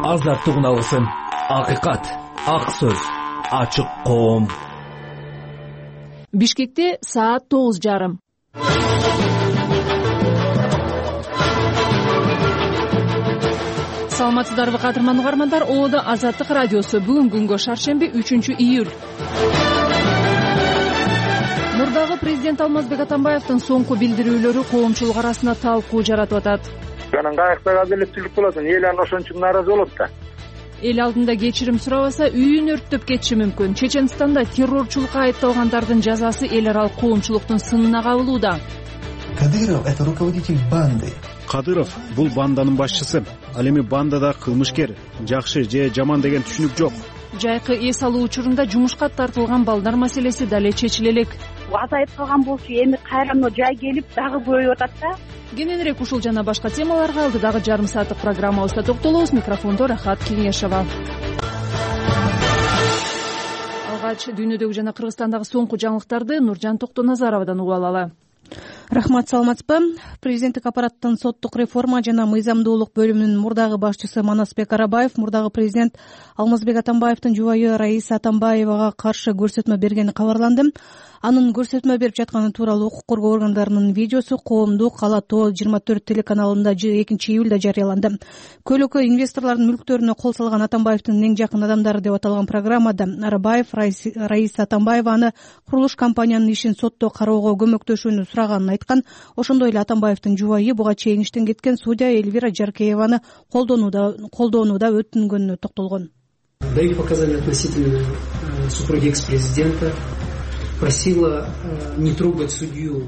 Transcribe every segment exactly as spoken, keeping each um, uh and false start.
азаттык уналысын. Акыйкат, ак сөз, ачык коом. Бишкекте саат тогуз жарым. Саламатсыздарбы кадырман угармандар, Оодо Азаттык радиосу. Бүгүн күнгө шаршемби үчүнчү июль. Мурдагы президент Алмазбек Атамбаевдин соңку билдирүүлөрү коомчулук арасында талкуу жаратып атат. Анан каякта адилеттүүлүк болот, эл анан ошон үчүн нааразы болот да. Эл алдында кечирим сурабаса, үйүн өрттөп кетиши мүмкүн. Чеченстанда террорчулукка айыпталгандардын жазасы эл аралык коомчулуктун сынына кабылууда. Кадыров — это руководитель банды. Кадыров бул банданын башчысы. Ал эми бандада кылмышкер, жакшы же жаман деген түшүнүк жок. Жайкы эс алуу учурунда жумушка тартылган балдар маселеси дале чечиле элек. Азайып калган болчу, эми кайра жай келип дагы көбөйүп атат да. Кененирээк ушул жана башка темаларга алдыдагы жарым сааттык программабызда токтолобуз. Микрофондо Рахат Кеңешова. Алгач дүйнөдөгү жана Кыргызстандагы соңку жаңылыктарды Нуржан Токтоназаровадан угуп алалы. Рахмат, саламатсызбы? Президенттик аппараттын соттук реформа жана мыйзамдуулук бөлүмүнүн мурдагы башчысы Манасбек Арабаев мурдагы президент Алмазбек Атамбаевдин жубайы Раиса Атамбаевага каршы көрсөтмө бергени кабарланды. Анын көрсөтмө берип жатканы тууралуу укук коргоо органдарынын видеосу Коомдук Ала тоо жыйырма төрт телеканалында экинчи июлда жарыяланды. Көлөкө инвесторлордун мүлктөрүнө кол салган Атамбаевдин эң жакын адамдары деп аталган программада Арабаев Раиса Атамбаеваны курулуш компаниянын ишин сотто кароого көмөктөшүүнү сураганын айткан. Ошондой эле Атамбаевдин жубайы буга чейин иштен кеткен судья Эльвира Жаркееваны колдонууда колдонууда өтүнгөнүнө токтолгон. Даю показания относительно супруги экс-президента. Просила не трогать судью.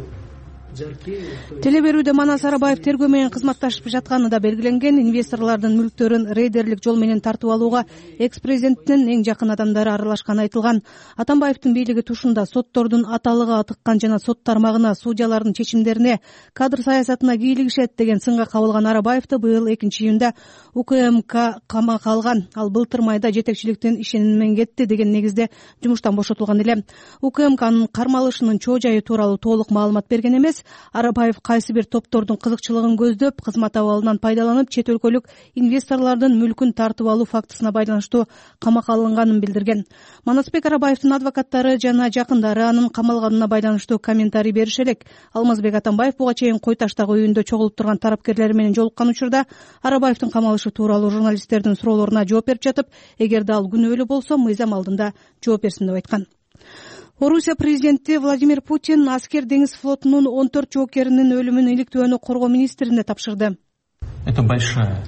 Телеберүүдө Манас Арабаев тергөө менен кызматташып жатканы да белгиленген. Инвесторлордун мүлктөрүн рейдерлик жол менен тартып алууга экс-президенттин эң жакын адамдары аралашканы айтылган. Атамбаевдин бийлиги тушунда соттордун аталыгы атыккан жана сот тармагына, судьялардын чечимдерине, кадр саясатына кийлигишет деген сынга кабылган Арабаевди быйыл экинчи июнда УКМК камакка алган. Ал былтыр майда жетекчиликтин ишениммен кетти деген негизде жумуштан бошотулган эле. УКМКнын кармалышынын чоо жайы тууралуу толук маалымат берген эмес. Арабаев кайсы бир топтордун кызыкчылыгын көздөп, кызмат абалынан пайдаланып, чет өлкөлүк инвесторлордун мүлкүн тартып алуу фактысына байланыштуу камакка алынганын билдирген. Манасбек Арабаевдин адвокаттары жана жакындары анын камалганына байланыштуу комментарий берише элек. Алмазбек Атамбаев буга чейин Кой Таштагы үйүндө чогулуп турган тараптарлар менен жолуккан учурда Арабаевдин камалышы тууралуу журналисттердин суроолоруна жооп берип жатып, эгерде ал күнөөлүү болсо, мыйзам алдында жооп берсин деп айткан. Орусия президенти Владимир Путин аскер деңиз флотунун он төрт жоокеринин өлүмүн иликтөөнү коргоо министрине тапшырды. Это большая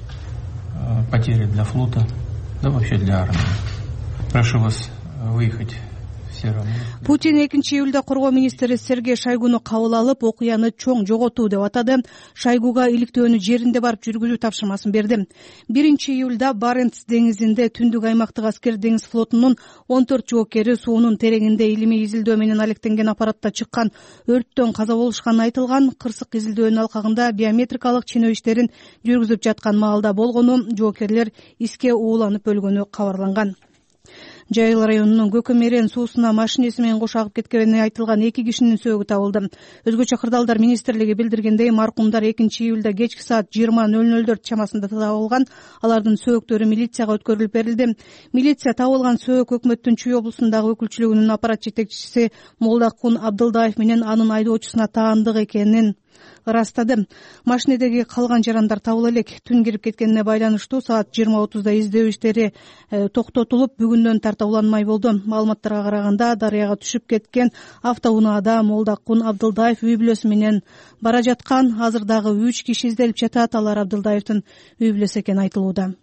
потеря для флота, да вообще для армии. Прошу вас выехать. Путин экинчи июлда коргоо министри Сергей Шойгуну кабыл алып, окуяны чоң жоготуу деп атады. Шойгуга иликтөөнү жеринде барып жүргүзүү тапшырмасын берди. биринчи июлда Баренц деңизинде түндүк аймактык аскер деңиз флотунун он төрт жоокери суунун тереңинде илимий изилдөө менен алектенген аппаратта чыккан өрттөн каза болушканы айтылган. Кырсык изилдөөнүн алкагында биометрикалык ченөө иштерин жүргүзүп жаткан маалда болгону, жоокерлер иске ууланып өлгөнү кабарланган. Жайыл районунун Көкөмерен суусуна машинеси менен кошо агып кеткени айтылган эки кишинин сөөгү табылды. Өзгөчө Кырдаалдар министрлиги билдиргендей, маркумдар экинчи июлда кечки саат жыйырма ноль нольдор чамасында табылган. Алардын сөөктөрү милицияга өткөрүлүп берилди. Милиция табылган сөөк өкмөттүн Чүй облусундагы өкүлчүлүгүнүн аппарат жетекчиси Молдакун Абдылдаев менен анын айдоочусуна таандык экенин ырастады. Машинедеги калган жарандар табыла элек. Түн кирип кеткенине байланыштуу саат жыйырма отузда издөө иштери э, токтотулуп, бүгүндөн тарта уланмай болду. Маалыматтарга караганда, дарыяга түшүп кеткен автоунаада Молдакун Абдылдаев үй бүлөсү менен бара жаткан. Азыр дагы үч киши изделип жатат. Алар Абдылдаевдин үй бүлөсү экени айтылууда.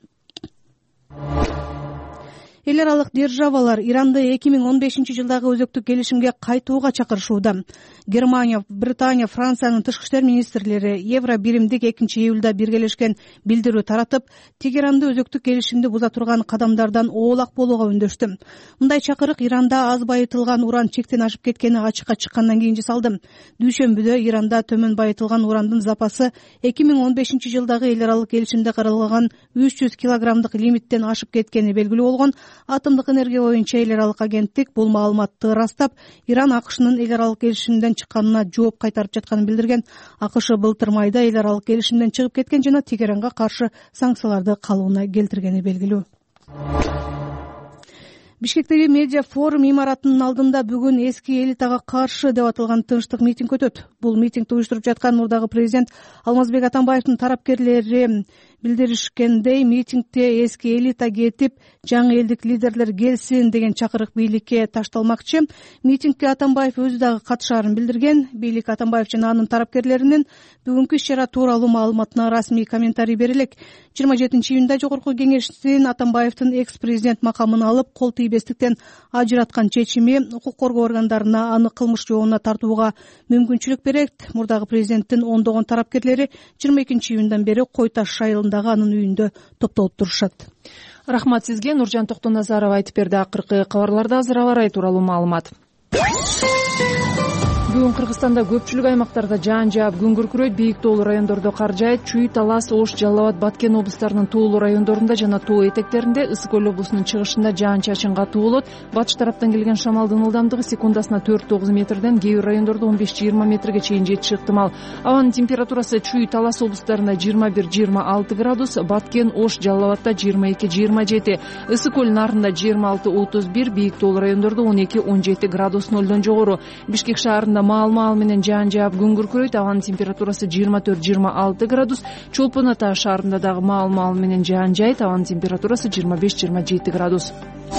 Эл аралык державалар Иранды эки миң он бешинчи жылдагы өзөктүк келишимге кайтууга чакырышууда. Германия, Британия, Франциянын тышкы иштер министрлери Евро биримдик экинчи июлда биргелешкен билдирүү таратып, Тегеранды өзөктүк келишимди буза турган кадамдардан оолак болууга үндөштү. Мындай чакырык Иранда аз байытылган уран чектен ашып кеткени ачыкка чыккандан кийин жасалды. Дүйшөмбүдө Иранда төмөн байытылган урандын запасы эки миң он бешинчи жылдагы эл аралык келишимде каралган үч жүз килограммдык лимиттен ашып кеткени белгилүү болгон. Атомдук энергия боюнча эл аралык агенттик бул маалыматты ырастап, Иран АКШнын эл аралык келишимден чыкканына жооп кайтарып жатканын билдирген. АКШ былтыр майда эл аралык келишимден чыгып кеткен жана Тегеранга каршы санкцияларды калыбына келтиргени белгилүү. Бишкектеги медиа форум имаратынын алдында бүгүн эски элитага каршы деп аталган тынчтык митинг өтөт. Бул митингди уюштуруп жаткан мурдагы президент Алмазбек Атамбаевдин тарапкерлери билдиришкендей, митингде эски элита кетип, жаңы элдик лидерлер келсин деген чакырык бийликке ташталмакчы. Митингге Атамбаев өзү дагы катышаарын билдирген. Бийлик Атамбаев жана анын тарапкерлеринин бүгүнкү иш-чара тууралуу маалыматына расмий комментарий берилек. жыйырма жетинчи июнда жогорку кеңештин Атамбаевдин экс-президент макамын алып, кол тийбестиктен ажыраткан чечими укук коргоо органдарына аны кылмыш жообуна тартууга мүмкүнчүлүк берет. Мурдагы президенттин ондогон тарапкерлери жыйырма экинчи июндан бери Кой Таш шайылындагы анын үйүндө топтолуп турушат. Рахмат сизге. Нуржан Токтоназарова айтып берди. Акыркы кабарларда азыр аба ырайы тууралуу маалымат. Бүгүн Кыргызстанда көпчүлүк аймактарда жаан жаап, күн күркүрөйт, бийик тоолуу райондордо кар жаайт. Чүй, Талас, Ош, Жалал Абад, Баткен облустарынын тоолуу райондорунда жана тоо этектеринде, Ысык көл облусунун чыгышында жаан-чачын катуу болот. Батыш тараптан келген шамалдын ылдамдыгы секундасына төрт тогуз метрден, кээ бир райондордо он беш жыйырма метрге чейин жетиши ыктымал. Абанын температурасы Чүй, Талас облустарында жыйырма бир жыйырма алты градус, Баткен, Ош, Жалал Абадта жыйырма эки жыйырма жети, Ысык көл нарында жыйырма алты отуз бир, бийик тоолуу райондордо он эки он жети градус нолдон жогору. Бишкек шаарында маал-маал менен жаан жаап, күн күркүрөйт, абанын температурасы жыйырма төрт жыйырма алты градус. Чолпон Ата шаарында дагы маал-маал менен жаан жаайт, абанын температурасы жыйырма беш жыйырма жети градус.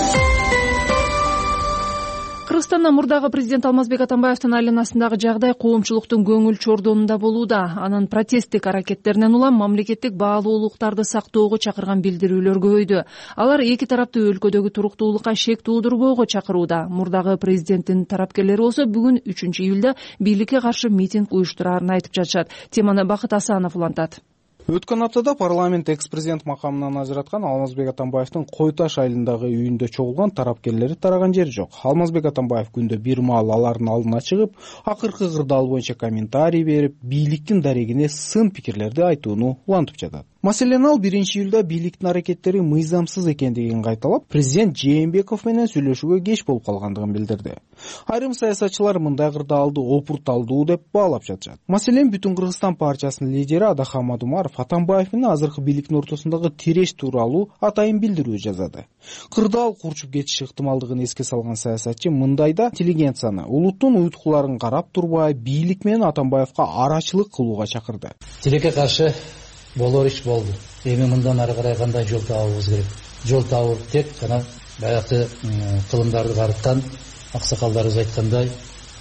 Кыргызстанда мурдагы президент Алмазбек Атамбаевдин айланасындагы жагдай коомчулуктун көңүл чордонунда болууда. Анын протесттик аракеттеринен улам мамлекеттик баалуулуктарды сактоого чакырган билдирүүлөр көбөйдү. Алар эки тарапты өлкөдөгү туруктуулукка шек туудурбоого чакырууда. Мурдагы президенттин тарапкерлери болсо бүгүн үчүнчү июлда бийликке каршы митинг уюштураарын айтып жатышат. Теманы Бакыт Асанов улантат. Өткөн аптада парламент экс-президент макамынан ажыраткан Алмазбек Атамбаевдин Кой Таш айылындагы үйүндө чогулган тарапкерлери тараган жери жок. Алмазбек Атамбаев күндө бир маал алардын алдына чыгып, акыркы кырдаал боюнча комментарий берип, бийликтин дарегине сын пикирлерди айтууну улантып жатат. Маселен, ал биринчи июлда бийликтин аракеттери мыйзамсыз экендигин кайталап, президент Жээнбеков менен сүйлөшүүгө кеч болуп калгандыгын билдирди. Айрым саясатчылар мындай кырдаалды опурталдуу деп баалап жатышат. Маселен, Бүтүн Кыргызстан партиясынын лидери Адахамад Умаров Атамбаев менен азыркы бийликтин ортосундагы тиреш тууралуу атайын билдирүү жазады. Кырдаал курчуп кетиши ыктымалдыгын эске салган саясатчы мындайда интеллигенцияны, улуттун уйткуларын карап турбай, бийлик менен Атамбаевка арачылык кылууга чакырды. Тилекке каршы болор иш болду. Эми мындан ары карай кандай жол табабыз керек? Жол табуу тек жана баягы кылымдарды карыткан аксакалдарыбыз айткандай,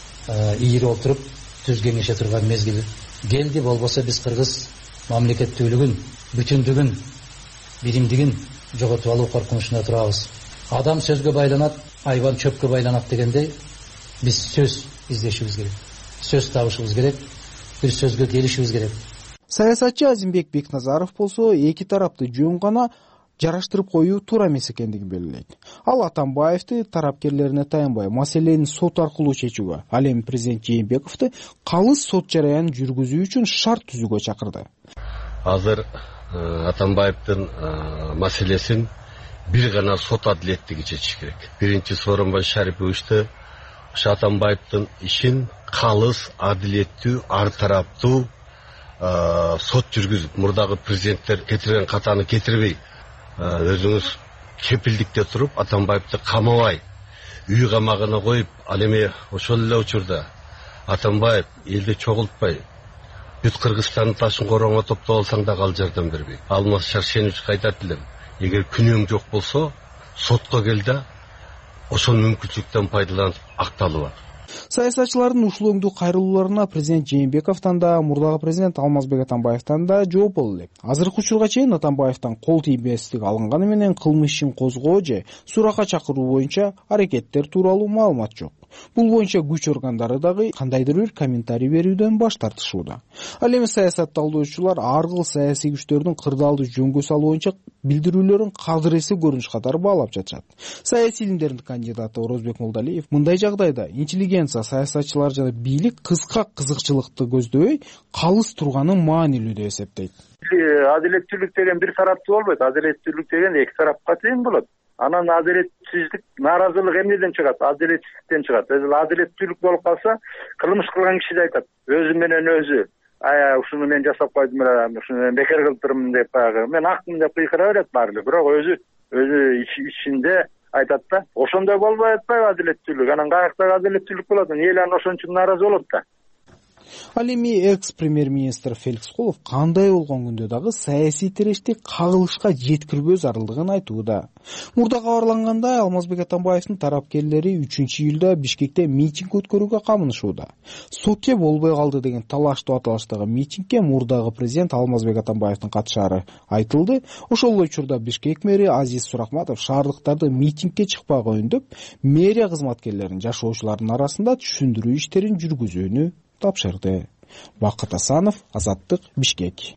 ийири отуруп түз кеңеше турган мезгил келди. Болбосо биз кыргыз мамлекеттүүлүгүн, бүтүндүгүн, биримдигин жоготуп алуу коркунучунда турабыз. Адам сөзгө байланат, айбан чөпкө байланат дегендей, биз сөз издешибиз керек. Сөз табышыбыз керек, бир сөзгө келишибиз керек. Саясатчы Азимбек Бекназаров болсо эки тарапты жөн гана жараштырып коюу туура эмес экендигин белгилейт. Ал Атамбаевди тарапкерлерине таянбай маселени сот аркылуу чечүүгө, ал эми президент Жээнбековду калыс сот жараянын жүргүзүү үчүн шарт түзүүгө чакырды. Азыр Атамбаевдин маселесин бир гана сот адилеттиги чечиш керек. Биринчи Сооронбай Шариповичти ошо Атамбаевдин ишин калыс, адилеттүү, ар тараптуу сот жүргүзүп, мурдагы президенттер кетирген катаны кетирбей, өзүңүз кепилдикте туруп, Атамбаевди камабай, үй камагына коюп, ал эми ошол эле учурда Атамбаев элди чогултпай, бүт Кыргызстандын ташын короңо топтоп алсаң да ал жардам бербей. Алмаз Шаршеновичке айтат элем, эгер күнөөң жок болсо, сотко кел да, ошол мүмкүнчүлүктөн пайдаланып акталып ал. Саясатчылардын ушул өңдүү кайрылууларына президент Жээнбековдон да, мурдагы президент Алмазбек Атамбаевдон да жооп болду элек. Азыркы учурга чейин Атамбаевдон кол тийбестик алынганы менен кылмыш ишин козгоо же суракка чакыруу боюнча аракеттер тууралуу маалымат жок. Бул боюнча күч органдары дагы кандайдыр бир комментарий берүүдөн баш тартышууда. Ал эми саясат талдоочулар ар кыл саясий күчтөрдүн кырдаалды жөнгө салуу боюнча билдирүүлөрүн кадыреси көрүнүш катары баалап жатышат. Саясий илимдердин кандидаты Орозбек Молдалиев мындай жагдайда интеллигенция, саясатчылар жана бийлик кыска кызыкчылыкты көздөбөй калыс турганын маанилүү деп эсептейт. Адилеттүүлүк деген бир тараптуу болбойт. Адилеттүүлүк деген эки тарапка тең болот. Анан адилетсиздик, нааразылык эмнеден чыгат? Адилетсиздиктен чыгат. Адилеттүүлүк болуп калса, кылмыш кылган киши да айтат, өзү менен өзү ая ушуну мен жасап койдум эле, ушуну мен бекер кылдырмын деп баягы мен акмын деп кыйкыра берет баары эле. Бирок өзү өзү ичинде айтат да, ошондой болбой атпайбы адилеттүүлүк? Анан каяктагы адилеттүүлүк болот? Эл анан ошон үчүн нааразы болот да. Ал эми экс премьер-министр Феликс Кулов кандай болгон күндө дагы саясий тирешти кагылышка жеткирбөө зарылдыгын айтууда. Мурда кабарлангандай, Алмазбек Атамбаевдин тарапкерлери үчүнчү июлда Бишкекте митинг өткөрүүгө камынышууда. Сокке болбой калды деген талаштуу аталыштагы митингге мурдагы президент Алмазбек Атамбаевдин катышаары айтылды. Ошол учурда Бишкек мэри Азиз Сурахматов шаардыктарды митингге чыкпагы үндөп, мэрия кызматкерлерин жашоочулардын арасында түшүндүрүү иштерин жүргүзүүнү тапшырды. Бакыт Асанов, Азаттык, Бишкек.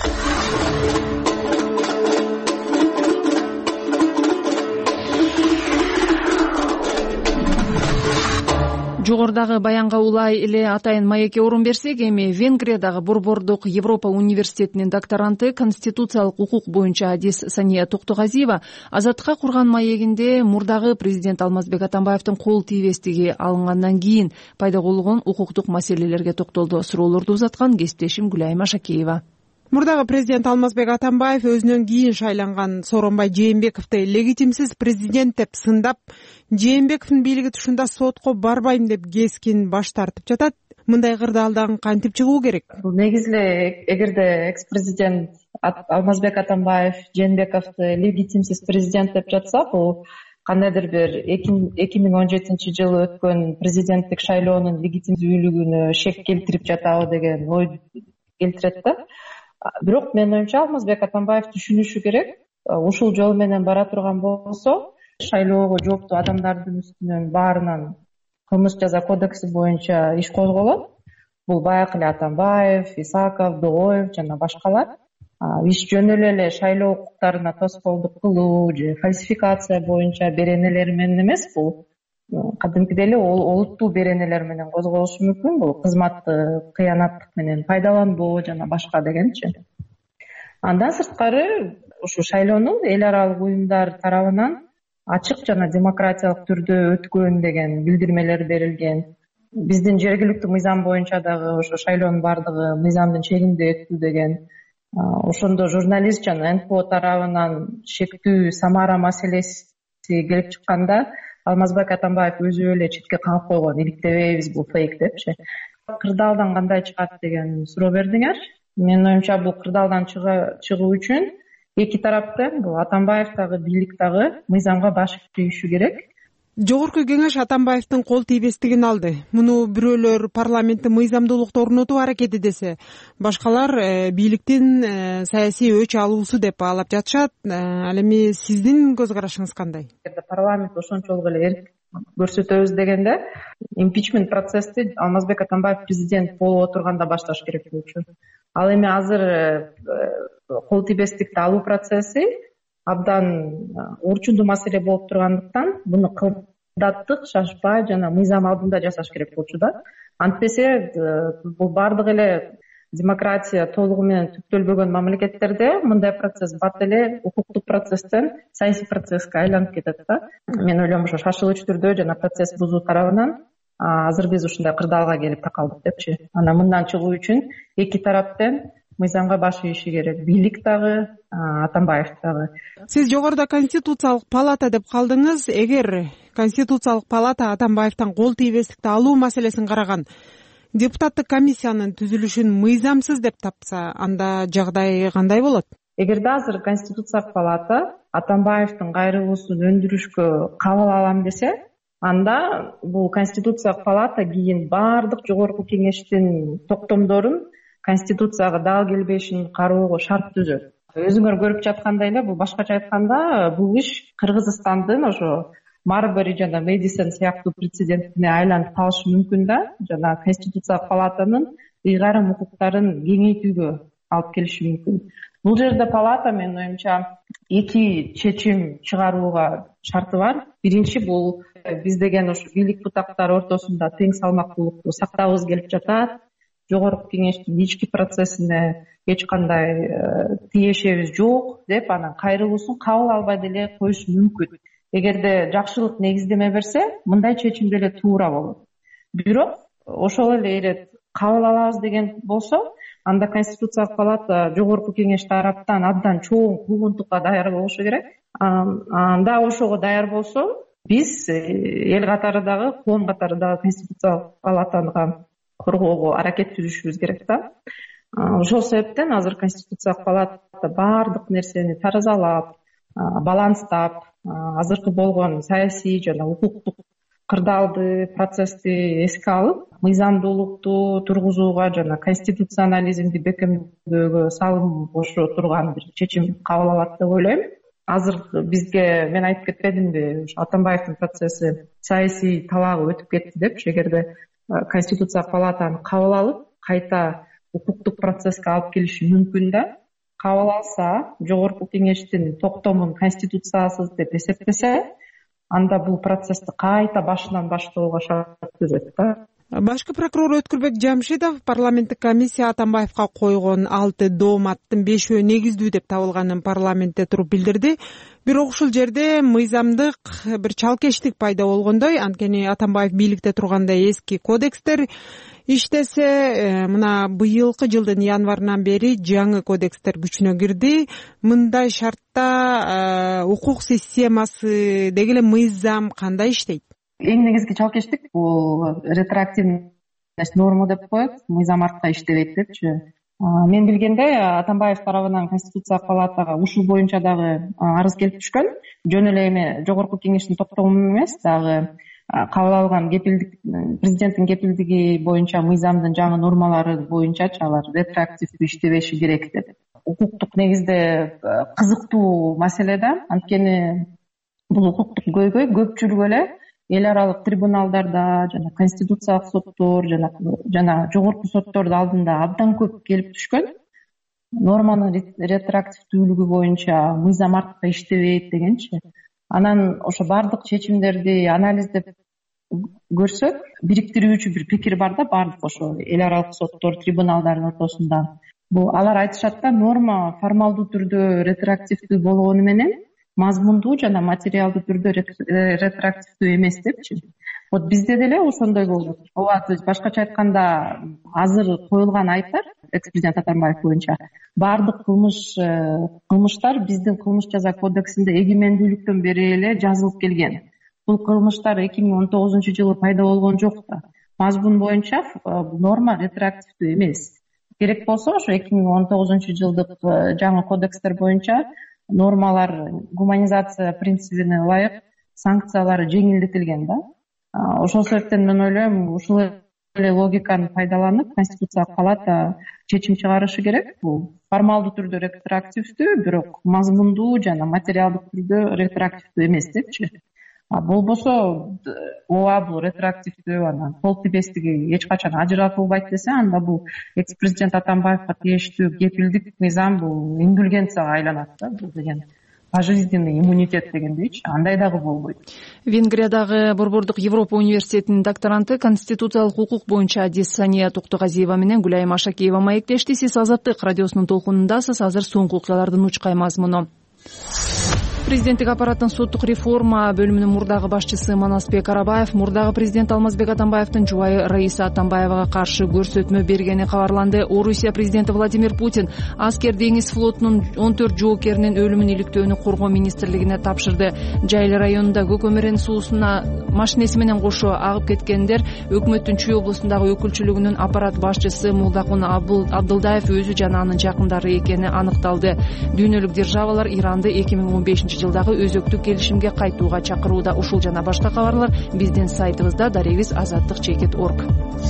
Жогорудагы баянга улай эле атайын маекке орун берсек, эми Венгриядагы Борбордук Европа университетинин докторанты, конституциялык укук боюнча адис Сания Токтогазиева Азаттыкка курган маегинде мурдагы президент Алмазбек Атамбаевдин кол тийбестиги алынгандан кийин пайда болгон укуктук маселелерге токтолду. Суроолорду узаткан кесиптешим Гүлайым Ашакеева. Мурдагы президент Алмазбек Атамбаев өзүнөн кийин шайланган Сооронбай Жээнбековду легитимсиз президент деп сындап, Жээнбековдун бийлиги тушунда сотко барбайм деп кескин баш тартып жатат. Мындай кырдаалдан кантип чыгуу керек? Бул негизи эле эгерде экс-президент Алмазбек Атамбаев Жээнбековду легитимсиз президент деп жатса, бул кандайдыр бир эки миң он жетинчи жылы өткөн президенттик шайлоонун легитимдүүлүгүнө шек келтирип жатабы деген ой келтирет да. Бирок менин оюмча Алмазбек Атамбаев түшүнүшү керек. Ушул жол менен бара турган болсо, шайлоого жооптуу адамдардын үстүнөн баарынан кылмыш жаза кодекси боюнча иш козголот. Бул баягы эле Атамбаев, Исаков, Догоев жана башкалар. Иш жөн эле шайлоо укуктарына тоскоолдук кылуу же фальсификация боюнча беренелер менен эмес, бул кадимкидей эле олуттуу беренелер менен козголушу мүмкүн. Бул кызматтык кыянаттык менен пайдаланбоо жана башка дегенчи. Андан сырткары ушу шайлоонун эл аралык уюмдар тарабынан ачык жана демократиялык түрдө өткөн деген билдирмелер берилген. Биздин жергиликтүү мыйзам боюнча дагы ошо шайлоонун баардыгы мыйзамдын чегинде өттү деген. Ошондо журналист жана эн пэ о тарабынан шектүү Самара маселеси келип чыкканда, Алмазбек Атамбаев өзү эле четке кагып койгон, иликтебейбиз, бул фейк депчи. Кырдаалдан кандай чыгат деген суроо бердиңер. Менин оюмча бул кырдаалдан чыгуу үчүн эки тараптын, бул Атамбаев дагы, бийлик дагы мыйзамга баш ийиши керек. Жогорку кеңеш Атамбаевдин кол тийбестигин алды. Муну бирөөлөр парламентте мыйзамдуулукту орнотуу аракети десе, башкалар бийликтин саясий өч алуусу деп баалап жатышат. Ал эми сиздин көз карашыңыз кандай? Парламент ошончолук эле эрк көрсөтөбүз дегенде, импичмент процессти Алмазбек Атамбаев президент болуп отурганда башташ керек болчу. Ал эми азыр кол тийбестикти алуу процесси абдан орчундуу маселе болуп тургандыктан, буну кылдаттык, шашпай жана мыйзам алдында жасаш керек болчу да. Антпесе бул бардык эле демократия толугу менен түптөлбөгөн мамлекеттерде мындай процесс бат эле укуктук процесстен саясий процесске айланып кетет да. Мен ойлойм, ошо шашылыч түрдө жана процесс бузуу тарабынан азыр биз ушундай кырдаалга келип такалдык депчи. Анан мындан чыгуу үчүн эки тараптын мыйзамга баш ийиши керек. Бийлик дагы, Атамбаев дагы. Сиз жогоруда Конституциялык палата деп калдыңыз. Эгер Конституциялык палата Атамбаевден кол тийбестикти алуу маселесин караган депутаттык комиссиянын түзүлүшүн мыйзамсыз деп тапса, анда жагдай кандай болот? Эгерде азыр Конституциялык палата Атамбаевдин кайрылуусун өндүрүшкө кабыл алам десе, анда бул Конституциялык палата кийин баардык жогорку кеңештин токтомдорун Конституцияга дал келбешин кароого шарт түзөт. Өзүңөр көрүп жаткандай эле, бул башкача айтканда, бул иш Кыргызстандын ошо Марбери жана Мэдисон сыяктуу прецедентине айланып калышы мүмкүн да, жана Конституциялык палатанын ыйгарым укуктарын кеңейтүүгө алып келиши мүмкүн. Бул жерде палата, менин оюмча, эки чечим чыгарууга шарты бар. Биринчи, бул биз деген ошо бийлик бутактар ортосунда тең салмактуулукту сактагыбыз келип жатат. Жогорку кеңештин ички процессине эч кандай тиешебиз жок деп, анан кайрылуусун кабыл албай деле коюшу мүмкүн. эгерде жакшылык негиздеме берсе мындай чечим деле туура болот. Бирок ошол эле ирет кабыл алабыз деген болсо, анда Конституциялык палата жогорку кеңеш тараптан абдан чоң куугунтукка даяр болушу керек. Анда ошого даяр болсо, биз эл катары дагы, коом катары дагы Конституциялык палатага коргоого аракет түзүшүбүз керек да. Ошол себептен азыр Конституциялык палата баардык нерсени таразалап, баланстап, азыркы болгон саясий жана укуктук кырдаалды, процессти эске алып, мыйзамдуулукту тургузууга жана конституционализмди бекемдөөгө салым кошо турган бир чечим кабыл алат деп ойлойм. Азыр бизге мен айтып кетпедимби, Атамбаевдин процесси саясий талаагы өтүп кетти деп. Эгерде Конституциялык палатаны кабыл алып, кайта укуктук процесске алып келиши мүмкүн да. Кабыл алса, жогорку кеңештин токтомун конституциясыз деп эсептесе, анда бул процессти кайта башынан баштоого шарт түзөт да. Башкы прокурор Өткүрбек Жамшидов парламенттик комиссия Атамбаевга койгон алты дооматтын бешөө негиздүү деп табылганын парламентте туруп билдирди. Бирок ушул жерде мыйзамдык бир чалкештик пайда болгондой, анткени Атамбаев бийликте турганда эски кодекстер иштесе, мына быйылкы жылдын январынан бери жаңы кодекстер күчүнө кирди. Мындай шартта укук системасы деги эле мыйзам кандай иштейт? Эң негизги чалкештик бул ретроактивность норма деп коет, мыйзам артка иштебейт депчи. Мен билгенде Атамбаев тарабынан Конституциялык палатага ушул боюнча дагы арыз келип түшкөн. Жөн эле эми жогорку кеңештин токтому эмес, дагы кабыл алган кепилдик, президенттин кепилдиги боюнча мыйзамдын жаңы нормалары боюнча алар ретроактивдүү иштебеши керек деп. Укуктук негизде кызыктуу маселе да, анткени бул укуктук көйгөй көпчүлүк эле эл аралык трибуналдарда жана конституциялык соттор жана жана жогорку соттордун алдында абдан көп келип түшкөн. Норманын ретроактивдүүлүгү боюнча мыйзам артка иштебейт дегенчи. Анан ошо бардык чечимдерди анализдеп көрсөк, бириктирүүчү бир пикир бар да, бардык ошо эл аралык соттор, трибуналдардын ортосунда. Бул алар айтышат да, норма формалдуу түрдө ретроактивдүү болгону менен мазмундуу жана материалдуу түрдө ретроактивдүү эмес депчи. Вот бизде деле ошондой болду. Ооба, то есть башкача айтканда, азыр коюлган айыптар экс-президент Атамбаев боюнча баардык кылмыш кылмыштар биздин кылмыш жаза кодексинде эгемендүүлүктөн бери эле жазылып келген. Бул кылмыштар эки миң он тогузунчу жылы пайда болгон жок да. Мазмун боюнча норма ретроактивдүү эмес. Керек болсо ошо эки миң он тогузунчу жылдык жаңы кодекстер боюнча нормалар гуманизация принцибине ылайык санкциялары жеңилдетилген да. Ошол себептен мен ойлойм, ушул эле логиканы пайдаланып Конституциялык палата чечим чыгарышы керек. Бул формалдуу түрдө ретроактивдүү, бирок мазмундуу жана материалдык түрдө ретроактивдүү эмес депчи. Болбосо, ооба, бул ретроактивдүү, анан кол тибестиги эч качан ажыратылбайт десе, анда бул экс-президент Атамбаевга тийиштүү кепилдик мыйзам бул индульгенцияга айланат да, бул деген пожизненный иммунитет дегендейчи, андай дагы болбойт. Венгриядагы Борбордук Европа университетинин докторанты, конституциялык укук боюнча адис Сания Токтогазиева менен Гүлайым Ашакиева маектешти. Сиз Азаттык радиосунун толкунундасыз. Азыр соңку окуялардын учкай мазмуну. Президенттик аппараттын соттук реформа бөлүмүнүн мурдагы башчысы Манасбек Арабаев мурдагы президент Алмазбек Атамбаевдин жубайы Раиса Атамбаевага каршы көрсөтмө бергени кабарланды. Орусия президенти Владимир Путин аскер деңиз флотунун он төрт жоокеринин өлүмүн иликтөөнү коргоо министрлигине тапшырды. Жайыл районунда Көкөмөрен суусуна машинеси менен кошо агып кеткендер өкмөттүн Чүй облусундагы өкүлчүлүгүнүн аппарат башчысы Мулдакун Абдылдаев өзү жана анын жакындары экени аныкталды. Дүйнөлүк державалар Иранды эки миң он бешинчи жылдагы өзөктүк келишимге кайтууга чакырууда. Ушул жана башка кабарлар биздин сайтыбызда дарегиз азаттык чекит орг.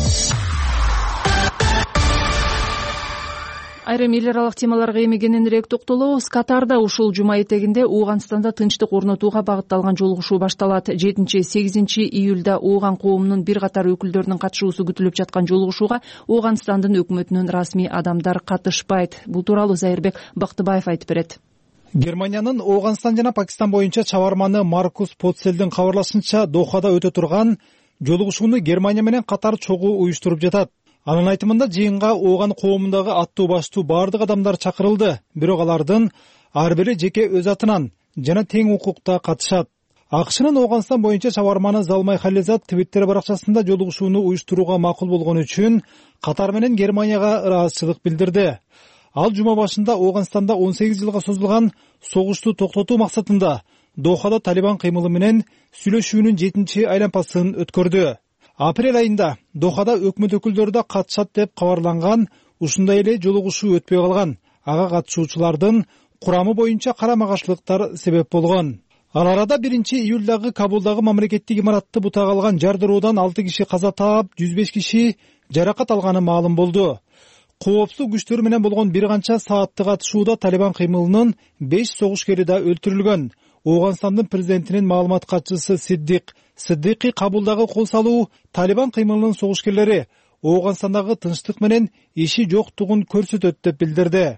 Айрым эл аралык темаларга эми кененирээк токтолобуз. Катарда ушул жума этегинде Ооганстанда тынчтык орнотууга багытталган жолугушуу башталат. жетинчи сегизинчи июлда Ооган коомунун бир катар өкүлдөрүнүн катышуусу күтүлүп жаткан жолугушууга Ооганстандын өкмөтүнүн расмий адамдар катышпайт. Бул тууралуу Зайырбек Бактыбаев айтып берет. Германиянын Ооганстан жана Пакистан боюнча чабарманы Маркус Потцелдин кабарлашынча, Дохада өтө турган жолугушууну Германия менен Катар чогуу уюштуруп жатат. Анын айтымында жыйынга Ооган коомундагы аттуу баштуу бардык адамдар чакырылды, бирок алардын ар бири жеке өз атынан жана тең укукта катышат. акшнын Ооганстан боюнча чабарманы Залмай Халилзад Твиттер баракчасында жолугушууну уюштурууга макул болгон үчүн Катар менен Германияга ыраазычылык билдирди. Ал жума башында Ооганстанда он сегиз жылга созулган согушту токтотуу максатында Дохада Талибан кыймылы менен сүйлөшүүнүн жетинчи айлампасын өткөрдү. Апрель айында Дохада өкмөт өкүлдөрү да катышат деп кабарланган, ушундай эле жолугушуу өтпөй калган. Ага катышуучулардын курамы боюнча карама-каршылыктар себеп болгон. Ал арада биринчи июлдагы Кабулдагы мамлекеттик имаратты бутага алган жардыруудан алты киши каза таап, жүз беш киши жаракат алганы маалым болду. Коопсуздук күчтөрү менен болгон бир канча сааттык атышууда Талибан кыймылынын беш согушкери да өлтүрүлгөн. Ооганстандын президентинин маалымат катчысы Сиддик Сиддики Кабулдагы кол салуу Талибан кыймылынын согушкерлери Ооганстандагы тынчтык менен иши жоктугун көрсөтөт деп билдирди.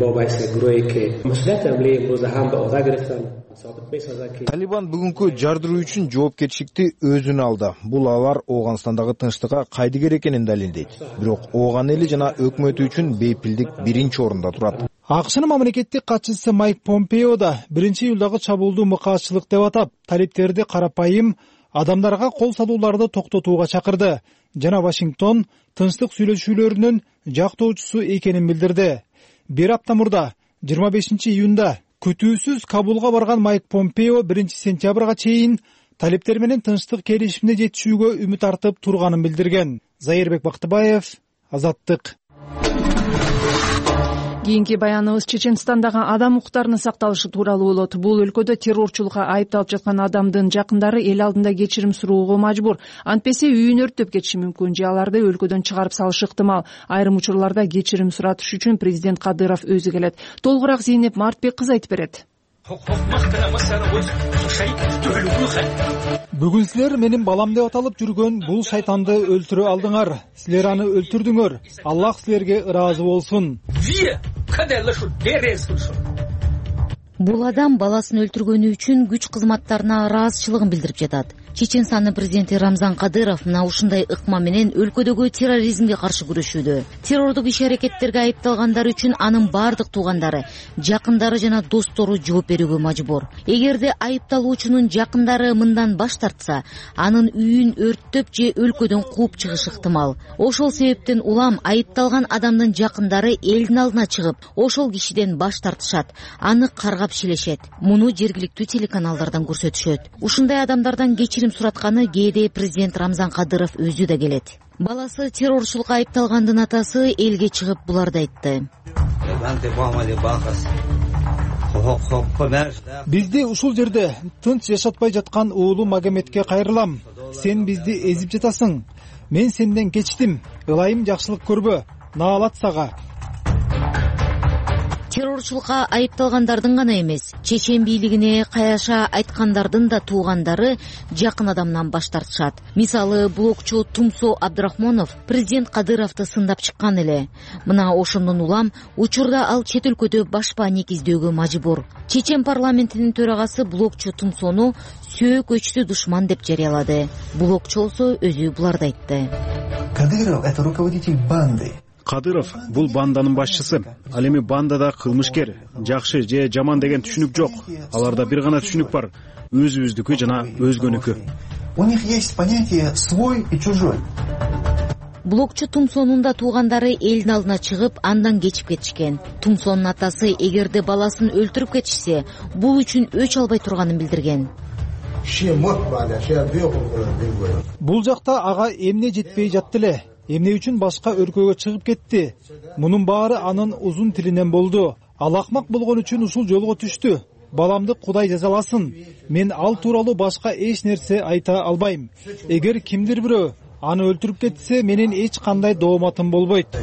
Талибан бүгүнкү жардыруу үчүн жоопкерчиликти өзүнө алды. Бул алар Ооганстандагы тынчтыкка кайдыгер экенин далилдейт. Бирок Ооган эли жана өкмөтү үчүн бейпилдик биринчи орунда турат. акшнын мамлекеттик катчысы Майк Помпео да биринчи июлдагы чабуулду мыкаатчылык деп атап, талиптерди карапайым адамдарга кол салууларды токтотууга чакырды жана Вашингтон тынчтык сүйлөшүүлөрүнүн жактоочусу экенин билдирди. Бир апта мурда жыйырма бешинчи июнда күтүүсүз Кабулга барган Майк Помпео биринчи сентябрга чейин талиптер менен тынчтык келишимине жетишүүгө үмүт артып турганын билдирген. Зайырбек Бактыбаев, Азаттык. Кийинки баяныбыз Чеченстандагы адам укуктарынын сакталышы тууралуу болот. Бул өлкөдө террорчулукка айыпталып жаткан адамдын жакындары эл алдында кечирим суроого мажбур. Антпесе үйүн өрттөп кетиши мүмкүн же аларды өлкөдөн чыгарып салышы ыктымал. Айрым учурларда кечирим суратыш үчүн президент Кадыров өзү келет. Толугураак Зейнеп Мартбек кызы айтып берет. Бүгүн силер менин балам деп аталып жүргөн бул шайтанды өлтүрө алдыңар. Силер аны өлтүрдүңөр. Аллах силерге ыраазы болсун. Бул адам баласын өлтүргөнү үчүн күч кызматтарына ыраазычылыгын билдирип жатат. Чеченстандын президенти Рамзан Кадыров мына ушундай ыкма менен өлкөдөгү терроризмге каршы күрөшүүдө. Террордук иш-аракеттерге айыпталгандар үчүн анын бардык туугандары, жакындары жана достору жооп берүүгө мажбур. Эгерде айыпталуучунун жакындары мындан баш тартса, анын үйүн өрттөп же өлкөдөн кууп чыгышы ыктымал. Ошол себептен улам айыпталган адамдын жакындары элдин алдына чыгып, ошол кишиден баш тартышат, аны каргап шилешет. Муну жергиликтүү телеканалдардан көрсөтүшөт. Ушундай адамдардан кечирим суратканы кээде президент Рамзан Кадыров өзү да келет. Баласы террорчулукка айыпталгандын атасы элге чыгып буларды айтты. Бизди ушул жерде тынч жашатпай жаткан уулум Магометке кайрылам. Сен бизди эзип жатасың. Мен сенден кечтим. Ылайым жакшылык көрбө. Наалат сага. Террорчулукка айыпталгандардын гана эмес, чечен бийлигине каяша айткандардын да туугандары жакын адамдан баш тартышат. Мисалы, блогчу Тумсо Абдрахмонов президент Кадыровду сындап чыккан эле. Мына ошондон улам учурда ал чет өлкөдө башпа негиздөөгө мажбур. Чечен парламентинин төрагасы блогчу Тумсону сөөкөчтүү душман деп жарыялады. Блогчу болсо өзү буларды айтты. Кадыров — это руководитель банды. Кадыров бул банданын башчысы. Ал эми бандада кылмышкер, жакшы же жаман деген түшүнүк жок. Аларда бир гана түшүнүк бар: өзүбүздүкү жана өзгөнүкү. У них есть понятие свой и чужой. Блогчу Тумсонун да туугандары элдин алдына чыгып, андан кечип кетишкен. Тумсонун атасы эгерде баласын өлтүрүп кетишсе, бул үчүн өч албай турганын билдирген. Бул жакта ага эмне жетпей жатты эле. Эмне үчүн башка өлкөгө чыгып кетти? Мунун баары анын узун тилинен болду. Ал акмак болгон үчүн ушул жолго түштү. Баламды Кудай жазаласын. Мен ал тууралуу башка эч нерсе айта албайм. Эгер кимдир бирөө аны өлтүрүп кетсе, менин эч кандай дооматым болбойт.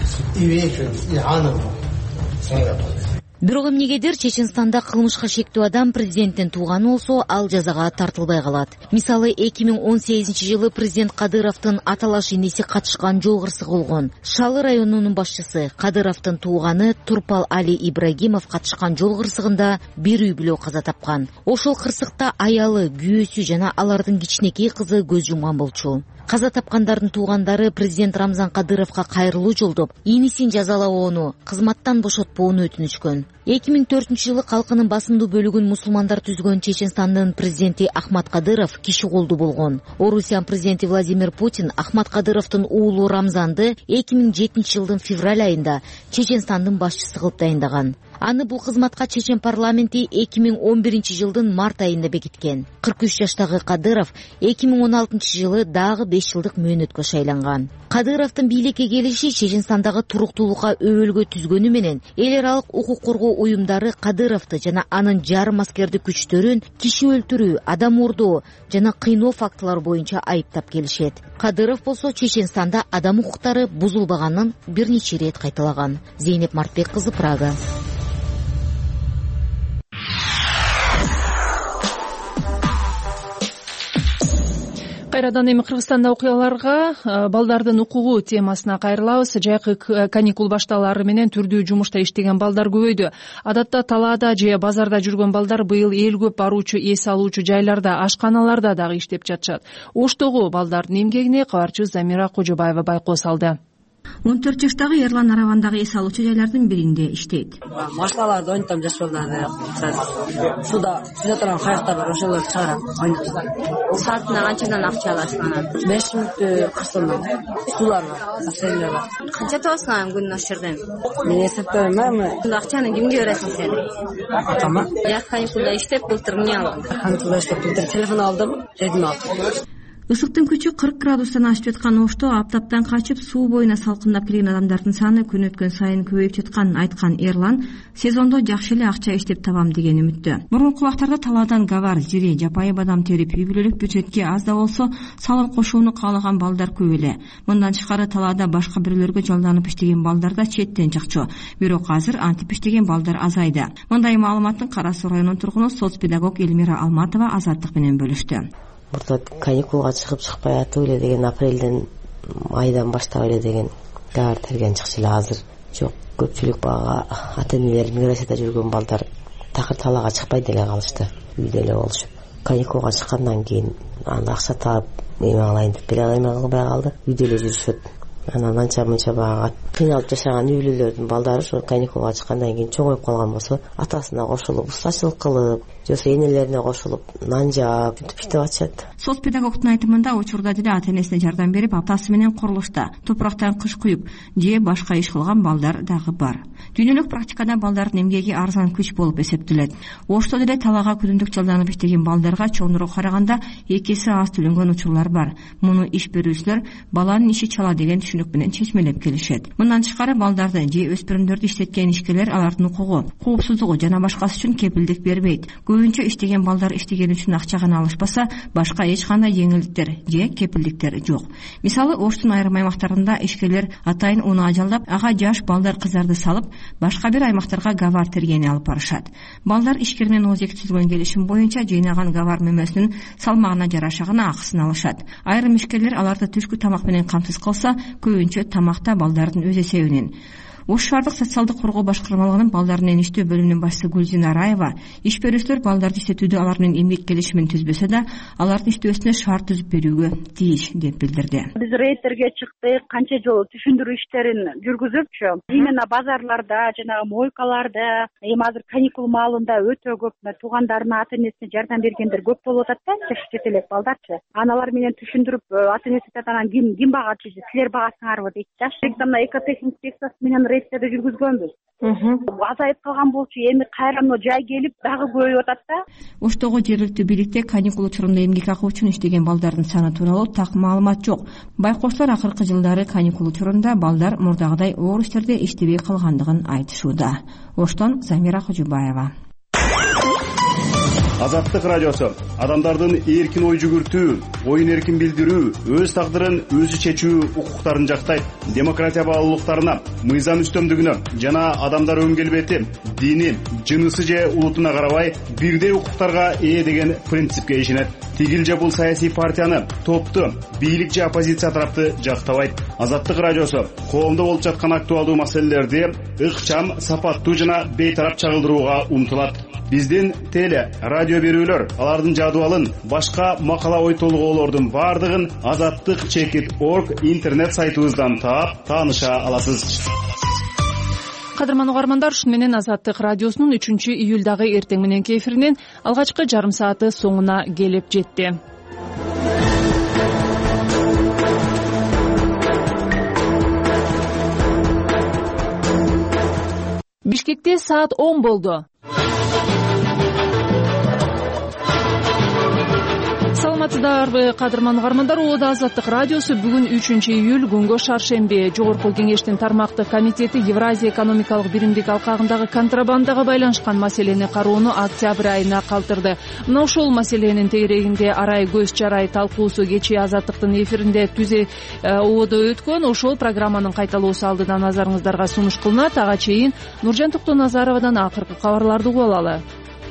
Бирок эмнегедир Чеченстанда кылмышка шектүү адам президенттин тууганы болсо, ал жазага тартылбай калат. Мисалы, эки миң он сегизинчи жылы президент Кадыровдун аталаш иниси катышкан жол кырсыгы болгон. Шалы районунун башчысы Кадыровдун тууганы Турпал Али Ибрагимов катышкан жол кырсыгында бир үй бүлө каза тапкан. Ошол кырсыкта аялы, күйөөсү жана алардын кичинекей кызы көз жумган болчу. Каза тапкандардын туугандары президент Рамзан Кадыровго кайрылуу жолдоп, инисин жазалабоону, кызматтан бошотпоону өтүнүшкөн. эки миң төртүнчү жылы калкынын басымдуу бөлүгүн мусулмандар түзгөн Чеченстандын президенти Ахмат Кадыров киши колдуу болгон. Орусиян президенти Владимир Путин Ахмат Кадыровдун уулу Рамзанды эки миң жетинчи жылдын февраль айында Чеченстандын башчысы кылып дайындаган. Аны бул кызматка чечен парламенти эки миң он биринчи жылдын март айында бекиткен. кырк үч жаштагы Кадыров эки миң он алтынчы жылы дагы беш жылдык мөөнөткө шайланган. Кадыровдун бийликке келиши Чеченстандагы туруктуулукка өбөлгө түзгөнү менен эл аралык укук коргоо уюмдары Кадыровду жана анын жарым аскердик күчтөрүн киши өлтүрүү, адам урдоо жана кыйноо фактылары боюнча айыптап келишет. Кадыров болсо Чеченстанда адам укуктары бузулбаганын бир нече ирет кайталаган. Зейнеп Мартбек кызы, Прага. Кайрадан эми Кыргызстанда окуяларга балдардын укугу темасына кайрылабыз. Жайкы каникул башталары менен түрдүү жумушта иштеген балдар көбөйдү. Адатта талаада же базарда жүргөн балдар быйыл эл көп баруучу, эс алуучу жайларда, ашканаларда дагы иштеп жатышат. Оштогу балдардын эмгегине кабарчы Замира Кожобаева байкоо салды. он төрт жаштагы Эрлан Аравандагы эс алуучу жайлардын биринде иштейт. Машиналарды ойнотом, жаш балдарды. Суда сүзө турган кайыктар бар, ошолорду чыгарам, ойнотом. Саатына канчадан акча аласың анан? беш мүнөттө кырк сомдон. Сулар бар, бассейндер бар. Канча табасың анан күнүнө ошол жерден? Мен эсептейм, эми. Ушул акчаны кимге бересиң сен? Атама. Жаз каникулда иштеп, былтыр эмне алдың? Каникулда иштеп, былтыр телефон алдым, жедим алдым. Ысыктын күчү кырк градустан ашып жаткан Ошто аптаптан качып суу боюна салкындап келген адамдардын саны күн өткөн сайын көбөйүп жатканын айткан Эрлан сезондо жакшы эле акча иштеп табам деген үмүттө. Мурунку убактарда талаадан гавар, жири, жапайы бадам терип, үй бүлөлүк бюджетке аз да болсо салым кошууну каалаган балдар көп эле. Мындан тышкары талаада башка бирлөргө жолданып иштеген балдар да четтен жакчу. Бирок азыр антип иштеген балдар азайды. Мындай маалыматтын Кара Суу районунун тургуну соц педагог Элмира Алматова Азаттык менен бөлүштү. Мурда каникулга чыгып чыкпай атып эле деген апрелден айдан баштап эле деген гавар терген чыкчу эле, азыр жок. Көпчүлүк бага ата-энелер миграцияда жүргөн балдар такыр талаага чыкпай деле калышты, үйдө эле болушуп. Каникулга чыккандан кийин анда акча таап эме алайын деп бере калбай калды, үйдө эле жүрүшөт. Анан анча мынча бага кыйналып жашаган үй бүлөлөрдүн балдары ошо каникулга чыккандан кийин чоңоюп калган болсо, атасына кошулуп, устачылык кылып, же болбосо энелерине кошулуп, нан жаап, бүтүп иштеп атышат. Соц педагогдун айтымында учурда деле ата-энесине жардам берип, атасы менен курулушта, топурактан кыш куюп, же башка иш кылган балдар дагы бар. Дүйнөлүк практикада балдардын эмгеги арзан күч болуп эсептелет. Ошто деле талаага күнүмдүк жалданып иштеген балдарга чоңдуроо караганда эки эсе аз төлөнгөн учурлар бар. Муну иш берүүчүлөр баланын иши чала деген түшүнүк менен чечмелеп келишет. Мындан тышкары балдарды же өспүрүмдөрдү иштеткен ишкерлер алардын укугу, коопсуздугу жана башкасы үчүн кепилдик бербейт. Көбүнчө иштеген балдар иштеген үчүн акча гана алышпаса, башка эч кандай жеңилдиктер же кепилдиктер жок. Мисалы, Оштун айрым аймактарында ишкерлер атайын унаа жалдап, ага жаш балдар кыздарды салып, башка бир аймактарга гавар тергени алып барышат. Балдар ишкер менен озек түзгөн келишим боюнча жыйнаган гавар мөмөсүнүн салмагына жараша гана акысын алышат. Айрым ишкерлер аларды түшкү тамак менен камсыз кылса, көбүнчө тамакта балдардын өз эсебинен. Ош шаардык социалдык коргоо башкармалыгынын балдар менен иштөө бөлүмүнүн башчысы Гүлзина Раева иш берүүчүлөр балдарды иштетүүдө алар менен эмгек келишимин түзбөсө да, алардын иштөөсүнө шарт түзүп берүүгө тийиш деп билдирди. Биз рейдтерге чыктык, канча жолу түшүндүрүү иштерин жүргүзүпчү. Именно базарларда, жанагы мойкаларда, эми азыр каникул маалында өтө көп туугандарына, ата-энесине жардам бергендер көп болуп атат да, жаш элек балдарчы. Аналар менен түшүндүрүп, ата-энеси анан ким ким багачы, силер багасыңарбы дейт. Жаш экзамна экотехник инспекциясы менен рейдтерди жүргүзгөнбүз. Азайып калган болчу, эми кайра жай келип дагы көбөйүп атат да. Оштогу жергиликтүү бийликте каникул учурунда эмгек акы үчүн иштеген балдардын саны тууралуу так маалымат жок. Байкоочулар акыркы жылдары каникул учурунда балдар мурдагыдай оор иштерде иштебей калгандыгын айтышууда. Оштон Замира Кожобаева. Азаттык радиосу адамдардын эркин ой жүгүртүү, оюн эркин билдирүү, өз тагдырын өзү чечүү укуктарын жактайт. Демократия баалуулуктарына, мыйзам үстөмдүгүнө жана адамдар өң келбети, дини, жынысы же улутуна карабай бирдей укуктарга ээ деген принципке ишенет. Тигил же бул саясий партияны, топту, бийлик же оппозиция тарапты жактабайт. Азаттык радиосу коомдо болуп жаткан актуалдуу маселелерди ыкчам, сапаттуу жана бейтарап чагылдырууга умтулат. Биздин теле, радио берүүлөр, алардын жадыбалын, башка макала ой толгоолордун бардыгын азаттык чекит точка орг интернет сайтыбыздан таап, тааныша аласыз. кадырман угармандар, ушуну менен Азаттык радиосунун үчүнчү июлдагы эртең мененки эфиринин алгачкы жарым сааты соңуна келип жетти. Бишкекте саат он болду. Саламатсыздарбы кадырман угармандар, Оода Азаттык радиосу бүгүн үчүнчү июль күнгө шаршемби. Жогорку кеңештин тармактык комитети Евразия экономикалык биримдик алкагындагы контрабандага байланышкан маселени кароону октябрь айына калтырды. Мына ошол маселенин тегерегинде арай көз жарай талкуусу кечээ Азаттыктын эфиринде түзө Оодо өткөн. Ошол программанын кайталоосу алдыдан назарыңыздарга сунуш кылынат. Ага чейин Нуржан Токтоназаровадан акыркы кабарларды угуп алалы.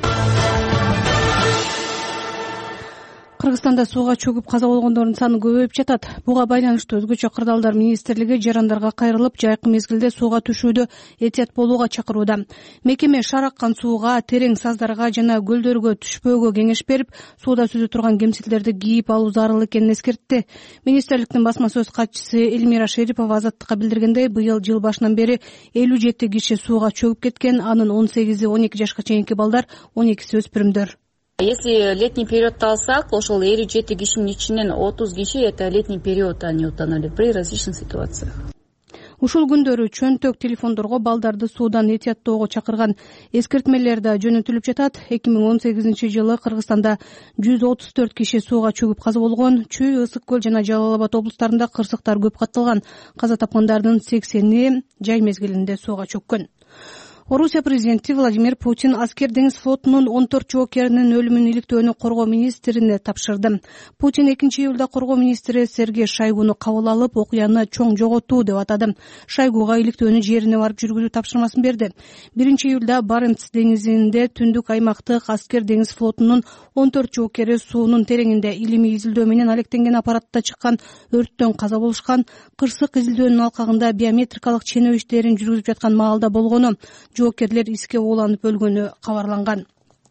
Кыргызстанда сууга чөгүп каза болгондордун саны көбөйүп жатат. Буга байланыштуу өзгөчө кырдаалдар министрлиги жарандарга кайрылып, жайкы мезгилде сууга түшүүдө этият болууга чакырууда. Мекеме шаар аккан сууга, терең саздарга жана көлдөргө түшпөөгө кеңеш берип, сууда сүзүп турган кемсилдерди кийип алуу зарыл экенин эскертти. Министрликтин басма сөз катчысы Эльмира Шерипова Азаттыкка билдиргендей, быйыл жыл башынан бери элүү жети киши сууга чөгүп кеткен, анын он сегизи он эки жашка чейинки балдар, он экиси өспүрүмдөр. Если летний период алсак, ошол элүү жети кишинин ичинен отуз киши это летний период они утонули при различных ситуациях. Ушул күндөрү чөнтөк телефондорго балдарды суудан этияттоого чакырган эскертмелер да жөнөтүлүп жатат. эки миң он сегизинчи жылы Кыргызстанда жүз отуз төрт киши сууга чөгүп каза болгон. Чүй, Ысык көл жана Жалал Абад облустарында кырсыктар көп катталган. Каза тапкандардын сексени жай мезгилинде сууга чөккөн. Орусия президенти Владимир Путин аскер деңиз флотунун он төрт жоокеринин өлүмүн иликтөөнү коргоо министрине тапшырды. Путин экинчи июлда коргоо министри Сергей Шойгуну кабыл алып, окуяны чоң жоготуу деп атады. Шойгуга иликтөөнү жерине барып жүргүзүү тапшырмасын берди. биринчи июлда Баренц деңизинде түндүк аймактык аскер деңиз флотунун он төрт жоокери суунун тереңинде илимий изилдөө менен алектенген аппаратта чыккан өрттөн каза болушкан. Кырсык изилдөөнүн алкагында биометрикалык ченөө иштерин жүргүзүп жаткан маалда болгону, жоокерлер иске ууланып өлгөнү кабарланган.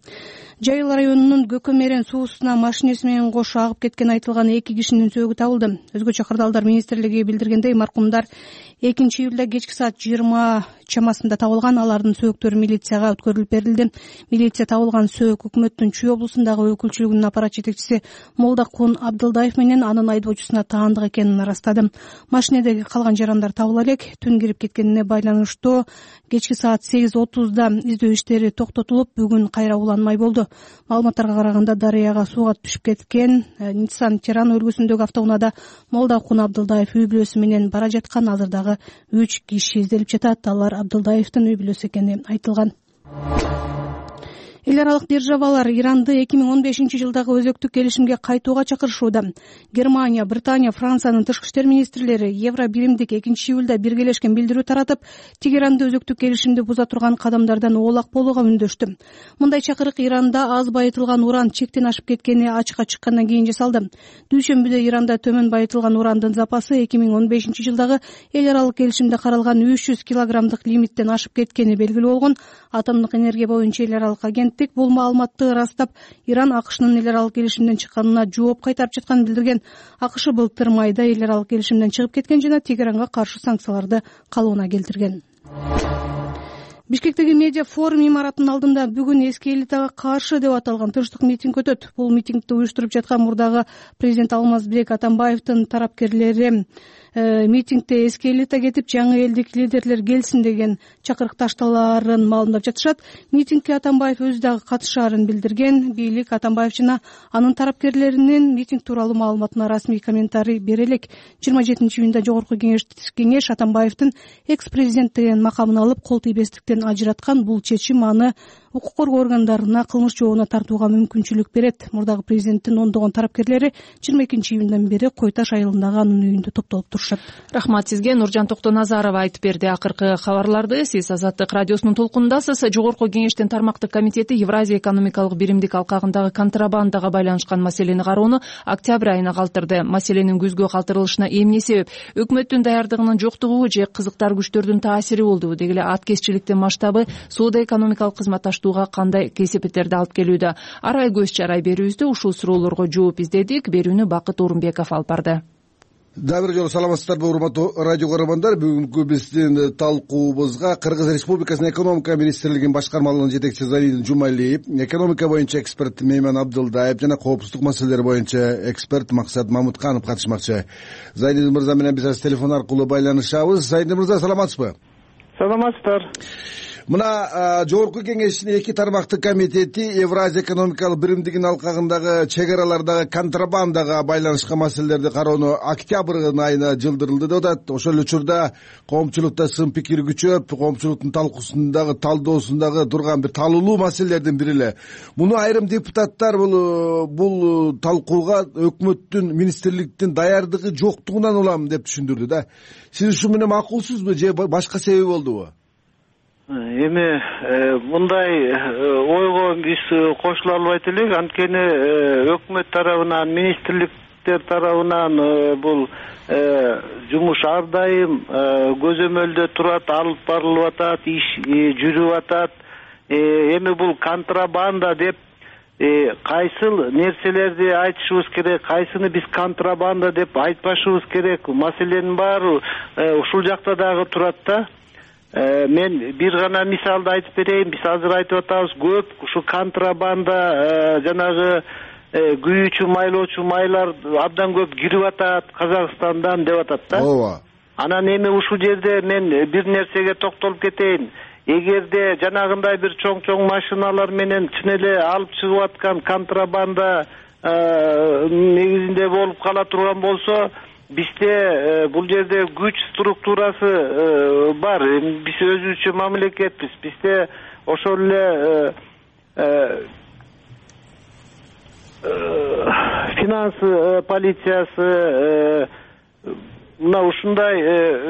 Жайыл районунун Көкөмерен суусуна машинеси менен кошо агып кеткен айтылган эки кишинин сөөгү табылды. Өзгөчө кырдаалдар министрлиги билдиргендей, маркумдар экинчи июлда кечки саат жыйырма чамасында табылган. Алардын сөөктөрү милицияга өткөрүлүп берилди. Милиция табылган сөөк өкмөттүн Чүй облусундагы өкүлчүлүгүнүн аппарат жетекчиси Молдокун Абдылдаев менен анын айдоочусуна таандык экенин ырастады. Машинедеги калган жарандар табыла элек. Түн кирип кеткенине байланыштуу кечки саат сегиз отузда издөө иштери токтотулуп, бүгүн кайра уланмай болду. Маалыматтарга караганда, дарыяга сууга түшүп кеткен Nissan Терран үлгүсүндөгү автоунаада Молдокун Абдылдаев үй бүлөсү менен бара жаткан. Азырдагы үч киши изделип жатат. Алар Абдылдаевдин үй бүлөсү экени айтылган. Эл аралык державалар Иранды эки миң он бешинчи жылдагы өзөктүк келишимге кайтууга чакырышууда. Германия, Британия, Франциянын тышкы иштер министрлери Евро биримдик экинчи июлда биргелешкен билдирүү таратып, Тегеранды өзөктүк келишимди буза турган кадамдардан оолак болууга үндөштү. Мындай чакырык Иранда аз байытылган уран чектен ашып кеткени ачыкка чыккандан кийин жасалды. Дүйшөмбүдө Иранда төмөн байытылган урандын запасы эки миң он бешинчи жылдагы эл аралык келишимде каралган үч жүз килограммдык лимиттен ашып кеткени белгилүү болгон. Атомдук энергия боюнча эл аралык агенттик бул маалыматты ырастап, Иран АКШнын эл аралык келишимден чыкканына жооп кайтарып жатканын билдирген. АКШ былтыр майда эл аралык келишимден чыгып кеткен жана Тегеранга каршы санкцияларды калыбына келтирген. Бишкектеги медиа форум имаратынын алдында бүгүн эски элитага каршы деп аталган тынчтык митинг өтөт. Бул митингди уюштуруп жаткан мурдагы президент Алмазбек Атамбаевдин тарапкерлери митингде эски элита кетип, жаңы элдик лидерлер келсин деген чакырык ташталаарын маалымдап жатышат. Митингге Атамбаев өзү дагы катышаарын билдирген. Бийлик Атамбаев жана анын тарапкерлеринин митинг тууралуу маалыматына расмий комментарий бере элек. жыйырма жетинчи июнда жогорку кеңеш Атамбаевдин экс-президент деген макамын алып, кол тийбестиктен ажыраткан. Бул чечим аны укук коргоо органдарына кылмыш жообуна тартууга мүмкүнчүлүк берет. Мурдагы президенттин ондогон тарапкерлери жыйырма экинчи июндан бери Кой Таш айылындагы анын үйүндө топтолуп турушат. Рахмат сизге. Нуржан Токтоназарова айтып берди акыркы кабарларды. Сиз Азаттык радиосунун толкунундасыз. Жогорку кеңештин тармактык комитети Евразия экономикалык биримдик алкагындагы контрабандага байланышкан маселени кароону октябрь айына калтырды. Маселенин күзгө калтырылышына эмне себеп? Өкмөттүн даярдыгынын жоктугу же кызыктар күчтөрдүн таасири болдубу? Деги эле аткезчиликтин масштабы соода экономикалык кызматташтууга кандай кесепеттерди алып келүүдө? Арай көз жарай берүүбүздө ушул суроолорго жооп издедик. Берүүнү Бакыт Орунбеков алып барды. дагы бир жолу саламатсыздарбы урматтуу радио көрөрмандар. Бүгүнкү биздин талкуубузга Кыргыз Республикасынын экономика министрлигинин башкармалыгынын жетекчиси Зайнидин Жумалиев, экономика боюнча эксперт Мейман Абдылдаев жана коопсуздук маселелери боюнча эксперт Максат Мамытканов катышмакчы. Зайнидин мырза менен биз азыр телефон аркылуу байланышабыз. Зайнидин мырза, саламатсызбы? Саламатсыздар. Мына жогорку кеңештин эки тармактык комитети Евразия экономикалык биримдигинин алкагындагы чек аралардагы контрабандага байланышкан маселелерди кароону октябрь айына жылдырылды деп атат. Ошол эле учурда коомчулукта сын пикир күчөп, коомчулуктун талкуусундагы, талдоосундагы турган бир талуулуу маселелердин бири эле. Муну айрым депутаттар бул бул талкууга өкмөттүн, министрликтин даярдыгы жоктугунан улам деп түшүндүрдү да. Сиз ушу менен макулсузбу же башка себеби болдубу? Эми мындай ойго биз кошула албайт элек, анткени өкмөт тарабынан, министрликтер тарабынан бул жумуш ар дайым көзөмөлдө турат, алып барылып атат, иш жүрүп атат. Эми бул контрабанда деп кайсыл нерселерди айтышыбыз керек, кайсыны биз контрабанда деп айтпашыбыз керек, маселенин баары ушул жакта дагы турат да. Мен бир гана мисалды айтып берейин. Биз азыр айтып атабыз, көп ушу контрабанда жанагы күйүүчү, майлоочу майлар абдан көп кирип атат Казакстандан деп атат да. Ооба. Анан эми ушул жерде мен бир нерсеге токтолуп кетейин. Эгерде жанагындай бир чоң-чоң машиналар менен чын эле алып чыгып аткан контрабанда негизинде болуп кала турган болсо, бизде бул жерде күч структурасы бар. Биз өзүбүзчө мамлекетпиз. Бизде ошол эле финанс полициясы, мына ушундай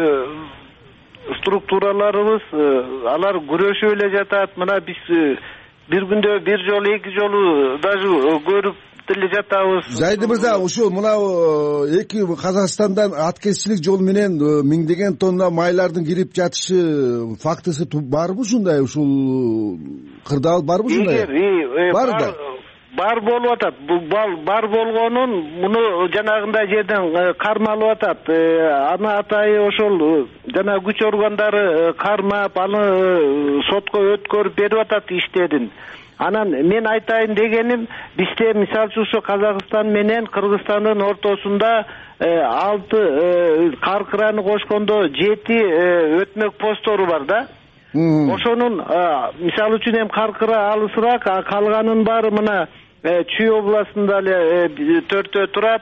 структураларыбыз, алар күрөшүп эле жатат. Мына биз бир күндө бир жолу, эки жолу даже көрүп деле жатабыз. Зайди мырза, ушул мына эки Казакстандан аткезчилик жол менен миңдеген тонна майлардын кирип жатышы фактысы барбы ушундай? Ушул кырдаал барбы ушундай? Бар да. Бар болуп атат. Бар болгонун муну жанагындай жерден кармалып атат. Аны атайы ошол жана күч органдары кармап, аны сотко өткөрүп берип атат иштерин. Анан мен айтайын дегеним, бизде мисалы үчүн Казакстан менен Кыргызстандын ортосунда алты каркыраны кошкондо жети өтмөк посттору бар да. Ошонун мисалы үчүн эми каркыра алысыраак, калганын баары мына Чүй областында эле төртөө турат.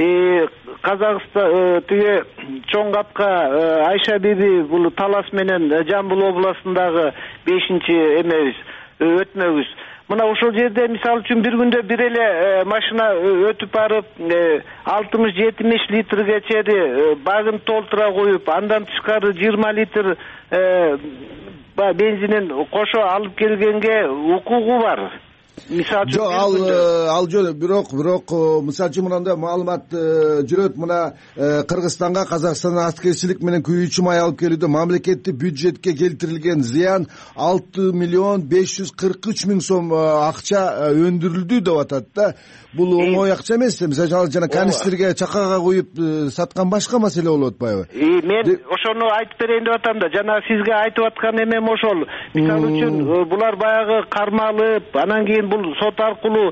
Казакстан тиги чоң капка Айша биби бул Талас менен Жамбыл областындагы бешинчи эмебиз, өтмөбүз. Мына ошол жерде мисалы үчүн бир күндө бир эле машина өтүп барып алтымыш жетимиш литрге чейин багын толтура коюп, андан тышкары жыйырма литр бензинин кошо алып келгенге укугу бар. Жок, ал ал жол бирок бирок мисалы үчүн мындай маалымат жүрөт. Мына Кыргызстанга Казакстандан аскерчилик менен күйүүчү май алып келүүдө мамлекеттик бюджетке келтирилген зыян алты миллион беш жүз кырк үч миң сом акча өндүрүлдү деп атат да. Бул оңой акча эмес. Мисалы жана канистрге, чакага коюп саткан башка маселе болуп атпайбы? Мен ошону айтып берейин деп атам да. Жана сизге айтып аткан эмем ошол. Мисалы үчүн булар баягы кармалып, анан кийин бул сот аркылуу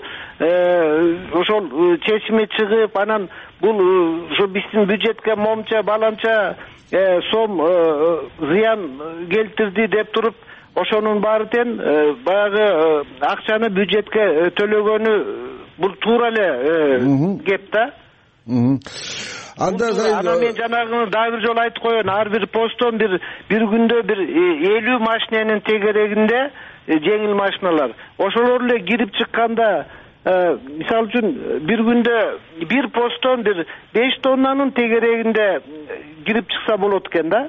ошол чечими чыгып, анан бул ушу биздин бюджетке момча баланча сом зыян келтирди деп туруп, ошонун баары тең баягы акчаны бюджетке төлөгөнү бул туура эле кеп да. Анда анан мен жанагы дагы бир жолу айтып коеюн, ар бир посттон бир бир күндө бир элүү машиненин тегерегинде жеңил машиналар. Ошолор эле кирип чыкканда, мисалы үчүн бир күндө бир посттон бир беш тоннанын тегерегинде кирип чыкса болот экен да.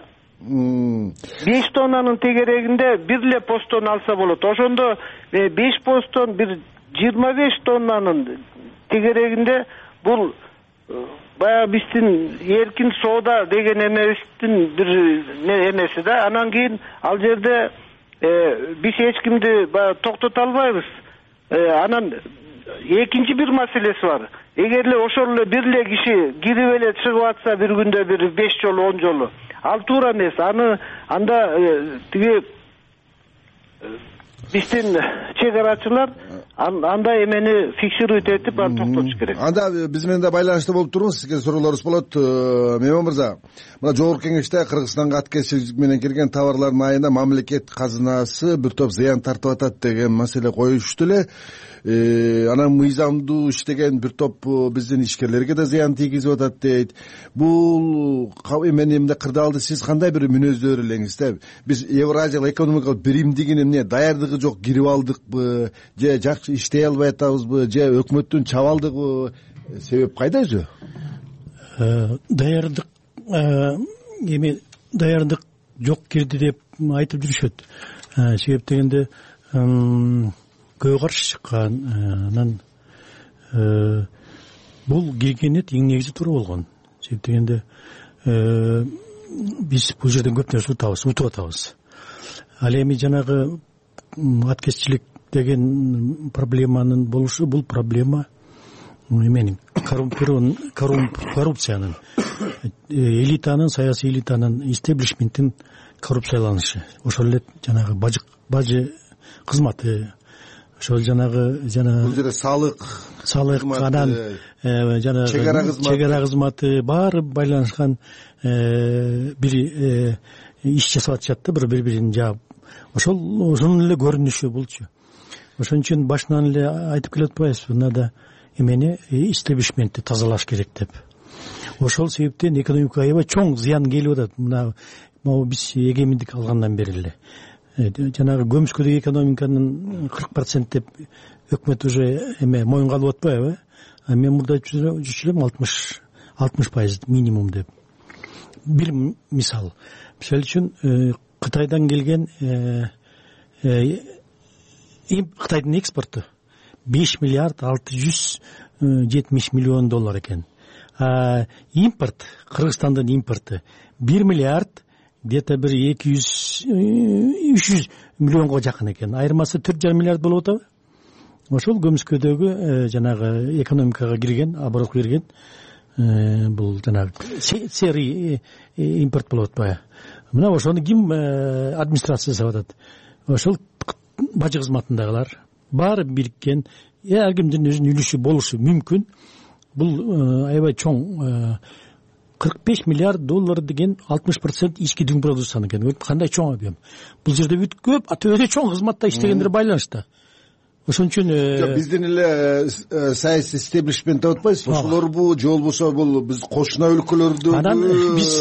беш тоннанын тегерегинде бир эле посттон алса болот. Ошондо беш посттон бир жыйырма беш тоннанын тегерегинде бул баягы биздин эркин соода деген эмебиздин бир эмеси да. Анан кийин ал жерде биз эч кимди токтото албайбыз. Анан экинчи бир маселеси бар. эгер эле ошол эле бир эле киши кирип эле чыгып атса бир күндө бир беш жолу он жолу, ал туура эмес. Аны анда тиги биздин чек арачылар андай эмени фиксируют этип аны токтотуш керек. Анда биз менен да байланышта болуп туруңуз, сизге суроолорубуз болот. Мейман мырза, мына жогорку кеңеште Кыргызстанга аткезчилик менен кирген товарлардын айына мамлекет казынасы бир топ зыян тартып атат деген маселе коюшту эле. Анан мыйзамдуу иштеген бир топ биздин ишкерлерге да зыян тийгизип атат дейт. Бул эмени мындай кырдаалды сиз кандай бир мүнөздөр элеңиз да? Биз Евразиялык экономикалык биримдигине эмне даярдыгы жок кирип алдыкпы, же жакшы иштей албай атабызбы, же өкмөттүн чабалдыгы? Себеп кайда өзү? Даярдык эми даярдык жок кирди деп айтып жүрүшөт. Себеп дегенде көбү каршы чыккан. Анан бул кирген эт эң негизи туура болгон. Себеп дегенде биз бул жерден көп нерсе утабыз, утуп атабыз. Ал эми жанагы аткезчилик деген проблеманын болушу, бул проблема эменин коррупциянын, элитанын, саясий элитанын, истеблишменттин коррупцияланышы. Ошол эле жанагы бажы кызматы, ошол жанагы жана бул жерде салык салык анан жана чек ара кызматы баары байланышкан бир иш жасап атышат да, бири бирин жаап. Ошол ошонун эле көрүнүшү булчу. Ошон үчүн башынан эле айтып келе атпайбызбы, мынада эмени истеблишментти тазалаш керек деп. Ошол себептен экономикага аябай чоң зыян келип атат. Мына биз эгемендик алгандан бери эле жанагы көмүскөдөгү экономиканын кырк процент деп өкмөт уже эме моюнга алып атпайбы? А мен мурда жүрчү элем алтымыш пайыз минимум деп. Бир мисал. Мисалы үчүн Кытайдан келген Кытайдын экспорту беш миллиард алты жүз жетимиш миллион доллар экен. Импорт, Кыргызстандын импорту бир миллиард где-то бир эки жүз үч жүз миллионго жакын экен. Айырмасы төрт жарым миллиард болуп атабы? Ошол көмүскөдөгү жанагы экономикага кирген, оборотко кирген бул жанагы серый импорт болуп атпайбы? Мына ошону ким администрация жасап атат? Ошол бажы кызматындагылар баары бириккен, ар кимдин өзүнүн үлүшү болушу мүмкүн. Бул аябай чоң кырк беш миллиард доллар деген алтымыш процент ички дүң продукцияны экен. Кандай чоң объем. Бул жерде бүт көп өтө чоң кызматта иштегендер байланышта. Ошон үчүн биздин эле саясий истеблишмент деп атпайсызбы? Ошолорбу же болбосо бул биз кошуна өлкөлөрдө биз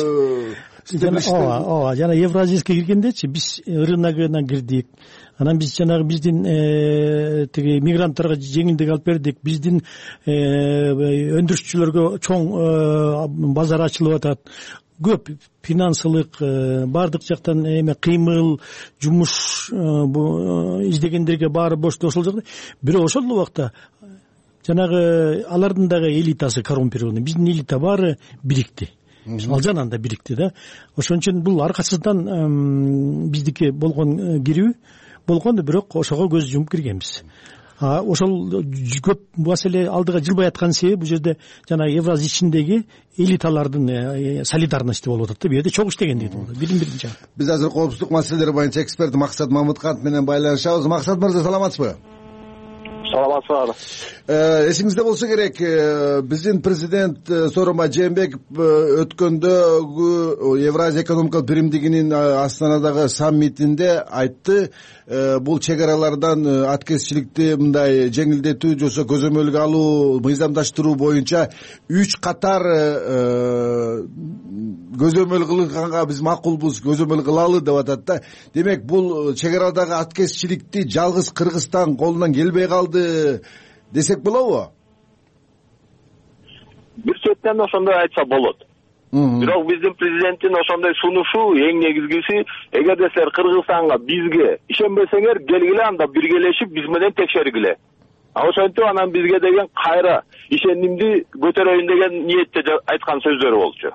ооба жана Евразийскке киргендечи биз рыногуна кирдик. Анан биз жанагы биздин тиги мигранттарга жеңилдик алып бердик. Биздин өндүрүшчүлөргө чоң базар ачылып атат. Көп финансылык баардык жактан эме кыймыл, жумуш издегендерге баары бошту ошол жакта. Бирок ошол убакта жанагы алардын дагы элитасы коррумпированный. Биздин элита баары бирикти. Ал жананда бирикти да. Ошон үчүн бул аркасынан биздики болгон кирүү болгону, бирок ошого көз жумуп киргенбиз. А ошол көп маселе алдыга жылбай аткан себеби бул жерде жана Евраз ичиндеги элиталардын солидарности болуп атат да. Бу жерде чогуу иштегендиги болот. Бирин-бирин жаап. Биз азыр коопсуздук маселелери боюнча эксперт Максат Мамытканов менен байланышабыз. Максат мырза, саламатсызбы? Саламатсызбы. Эсиңизде болсо керек, биздин президент Сооронбай Жээнбеков өткөндөгү Евразия экономикалык биримдигинин Астанадагы саммитинде айтты, бул чек аралардан аткезчиликти мындай жеңилдетүү жосо көзөмөлгө алуу, мыйзамдаштыруу боюнча үч катар көзөмөл кылганга биз макулбуз, көзөмөл кылалы деп атат да. Демек, бул чек арадагы аткезчиликти жалгыз Кыргызстан колунан келбей калды десек болобу? Бир четтен ошондой айтса болот. Бирок биздин президенттин ошондой сунушу эң негизгиси, эгерде силер Кыргызстанга бизге ишенбесеңер, келгиле, анда биргелешип биз менен текшергиле. А ошентип анан бизге деген кайра ишенимди көтөрөйүн деген ниетте айткан сөздөрү болчу.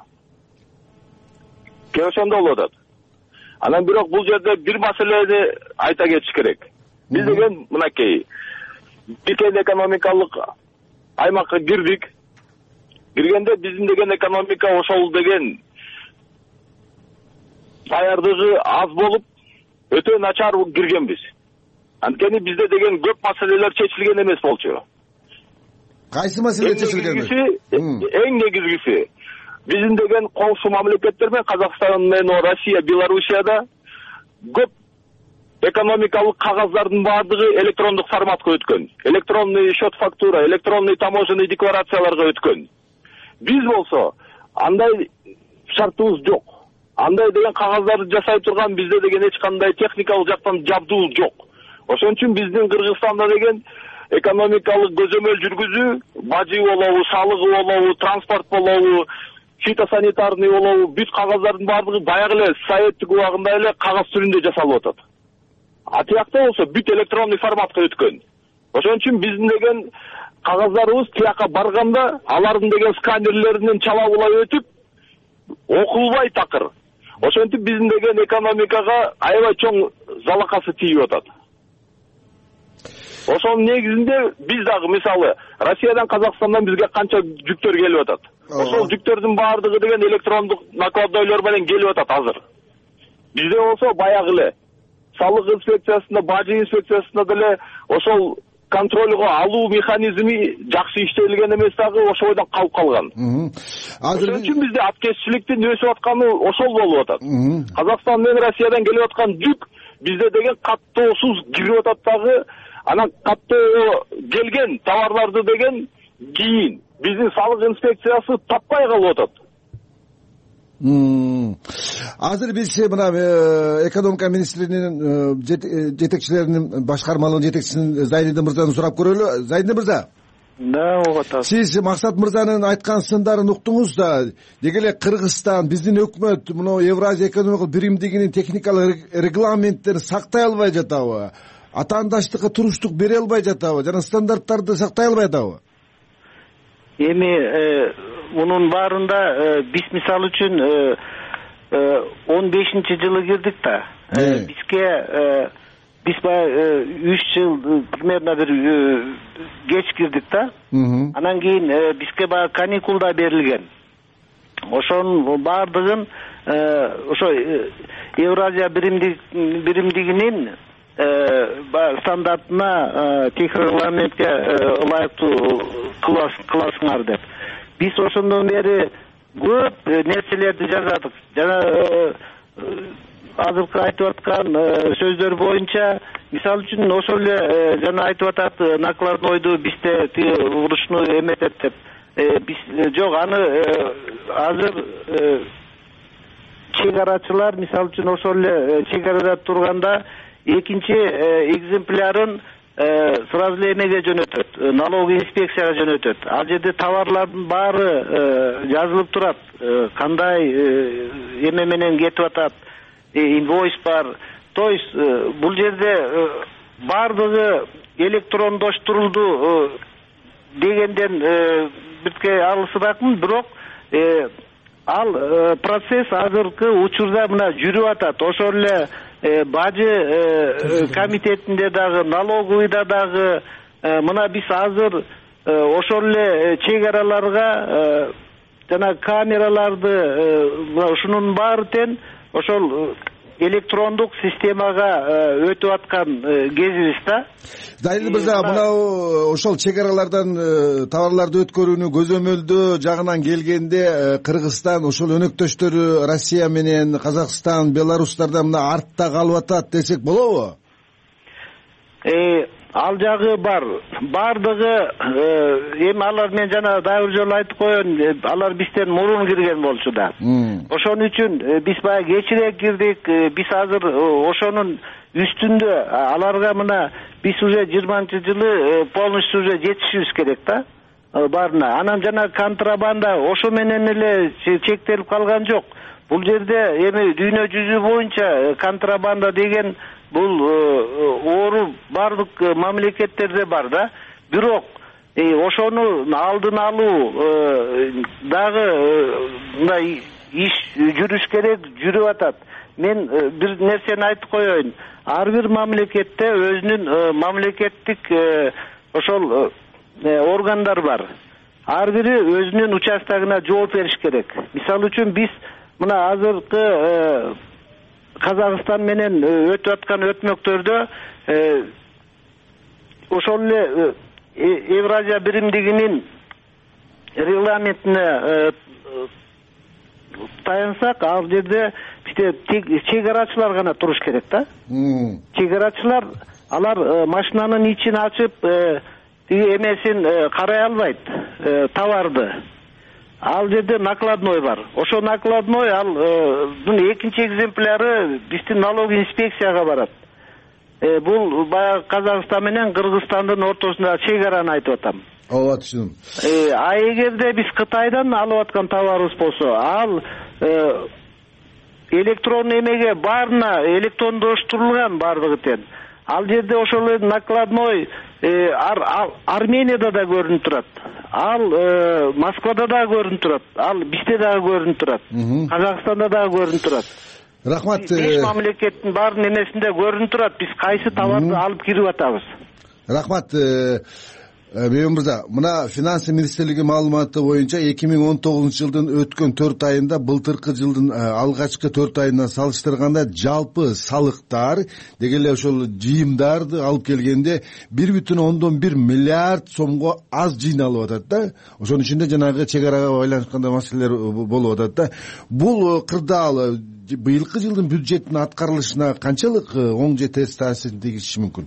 Ке ошондо болуп атат. Анан бирок бул жерде бир маселени айта кетиш керек. Биз деген мынакей Биркен экономикалык аймакка кирдик. Киргенде биздин деген экономика ошол деген даярдыгы аз болуп, өтө начар киргенбиз. Анткени бизде деген көп маселелер чечилген эмес болчу. Кайсы маселе чечилген? Эң негизгиси биздин деген коңшу мамлекеттер менен Казакстан менен Россия, Белоруссияда көп экономикалык кагаздардын баардыгы электрондук форматка өткөн. Электронный счет фактура, электронный таможенный декларацияларга өткөн. Биз болсо андай шартыбыз жок. Андай деген кагаздарды жасай турган бизде деген эч кандай техникалык жактан жабдуу жок. Ошон үчүн биздин Кыргызстанда деген экономикалык көзөмөл жүргүзүү, бажы болобу, салыгы болобу, транспорт болобу, фитосанитарный болобу, бүт кагаздардын баардыгы баягы эле советтик убагында эле кагаз түрүндө жасалып атат. А тиякта болсо бүт электронный форматка өткөн. Ошон үчүн биздин деген кагаздарыбыз тияка барганда алардын деген сканерлеринен чалабылай өтүп, окулбай такыр. Ошентип биздин деген экономикага аябай чоң залакасы тийип атат. Ошонун негизинде биз дагы мисалы Россиядан, Казакстандан бизге канча жүктөр келип атат. Ошол жүктөрдүн баардыгы деген электрондук накладнойлор менен келип атат азыр. Бизде болсо баягы эле салык инспекциясында, бажы инспекциясында деле ошол контролго алуу механизми жакшы иштелген эмес дагы ошол бойдон калып калган. Ошон үчүн бизде аткезчиликтин өсүп атканы ошол болуп атат. Казакстан менен Россиядан келип аткан жүк бизде деген каттоосуз кирип атат дагы. Анан каттоо келген товарларды деген кийин биздин салык инспекциясы таппай калып атат. Азыр биз мына экономика министринин жетекчилеринин башкармалыгынын жетекчисин Зайнидин мырзаны сурап көрөлү. Зайнидин мырза. Да, угуп атам. Сиз Максат мырзанын айткан сындарын уктуңуз да, деги эле Кыргызстан, биздин өкмөт мына Евразия экономикалык биримдигинин техникалык регламенттерин сактай албай жатабы? Атаандаштыкка туруштук бере албай жатабы? Жана стандарттарды сактай албай атабы? Эми мунун баарында биз мисалы үчүн он бешинчи жылы кирдик да. Бизге биз баягы үч жыл примерно бир кеч кирдик да. Анан кийин бизге баягы каникул да берилген. Ошонун баардыгын ошо Евразия биримдигинин стандартына, техрегламентке ылайыктуу кыласыңар деп. Биз ошондон бери көп нерселерди жаздык. Жана азыркы айтып аткан сөздөр боюнча, мисалы үчүн ошол эле жана айтып атат накладнойду бизде урушну эметет деп. Биз жок, аны азыр чек арачылар мисалы үчүн ошол эле чек арада турганда экинчи экземплярын сразу эле эмеге жөнөтөт, налоговый инспекцияга жөнөтөт. Ал жерде товарлардын баары жазылып турат, кандай эме менен кетип атат, инвойс бар. То есть бул жерде баардыгы электрондоштурулду дегенден бизге алысыраакмын, бирок ал процесс азыркы учурда мына жүрүп атат. Ошол эле бажы комитетинде дагы, налоговыйда дагы мына биз азыр ошол эле чек араларга жана камераларды ушунун баары тең ошол электрондук системага өтүп аткан кезибиз да. Зайнид мырза, мына ошол чек аралардан товарларды өткөрүүнү көзөмөлдөө жагынан келгенде Кыргызстан ошол өнөктөштөрү Россия менен Казакстан, Беларустардан мына артта калып атат десек болобу? Ал жагы бар. Бардыгы эми алар мен жана дагы бир жолу айтып коеюн, алар бизден мурун кирген болчу да. Ошон үчүн биз баягы кечирээк кирдик. Биз азыр ошонун үстүндө аларга мына биз уже жыйырманчы жылы полностью уже жетишибиз керек да. Барына. Анан жана контрабанда ошо менен эле чектелип калган жок. Бул жерде эми дүйнө жүзү боюнча контрабанда деген бул оору бардык мамлекеттерде бар да. Бирок ошону алдын алуу дагы мындай иш жүрүш керек, жүрүп атат. Мен бир нерсени айтып коеюн. Ар бир мамлекетте өзүнүн мамлекеттик ошол органдар бар. Ар бири өзүнүн участогуна жооп бериш керек. Мисалы үчүн биз мына азыркы Казакстан менен өтүп аткан өтмөктөрдө ошол эле Евразия биримдигинин регламентине таянсак, ал жерде чек арачылар гана туруш керек да. Чек арачылар алар машинанын ичин ачып тиги эмесин карай албайт, товарды. Ал жерде накладной бар. Ошо накладной алдын экинчи экземпляры биздин налог инспекцияга барат. Бул баягы Казакстан менен Кыргызстандын ортосундагы чек араны айтып атам. Ооба, түшүндүм. А эгерде биз Кытайдан алып аткан товарыбыз болсо, ал электронный эмеге баарына электрондоштурулган бардыгы тең. Ал жерде ошол накладной Арменияда да көрүнүп турат. Ал Москвада да көрүнүп турат. Ал бизде дагы көрүнүп турат. Казакстанда дагы көрүнүп турат. Рахмат. Беш мамлекеттин баарынын эмесинде көрүнүп турат. Биз кайсы товарды алып кирип атабыз. Рахмат. Мейман мырза, мына Финансы министрлиги маалыматы боюнча эки миң он тогузунчу жылдын өткөн төрт айында былтыркы жылдын алгачкы төрт айына салыштырганда жалпы салыктар деги эле ошол жыйымдарды алып келгенде бир бүтүн ондон бир миллиард сомго аз жыйналып атат да. Ошонун ичинде жанагы чек арага байланышканда маселелер болуп атат да. Бул кырдаал быйылкы жылдын бюджеттин аткарылышына канчалык оң же терс таасирин тийгизиши мүмкүн?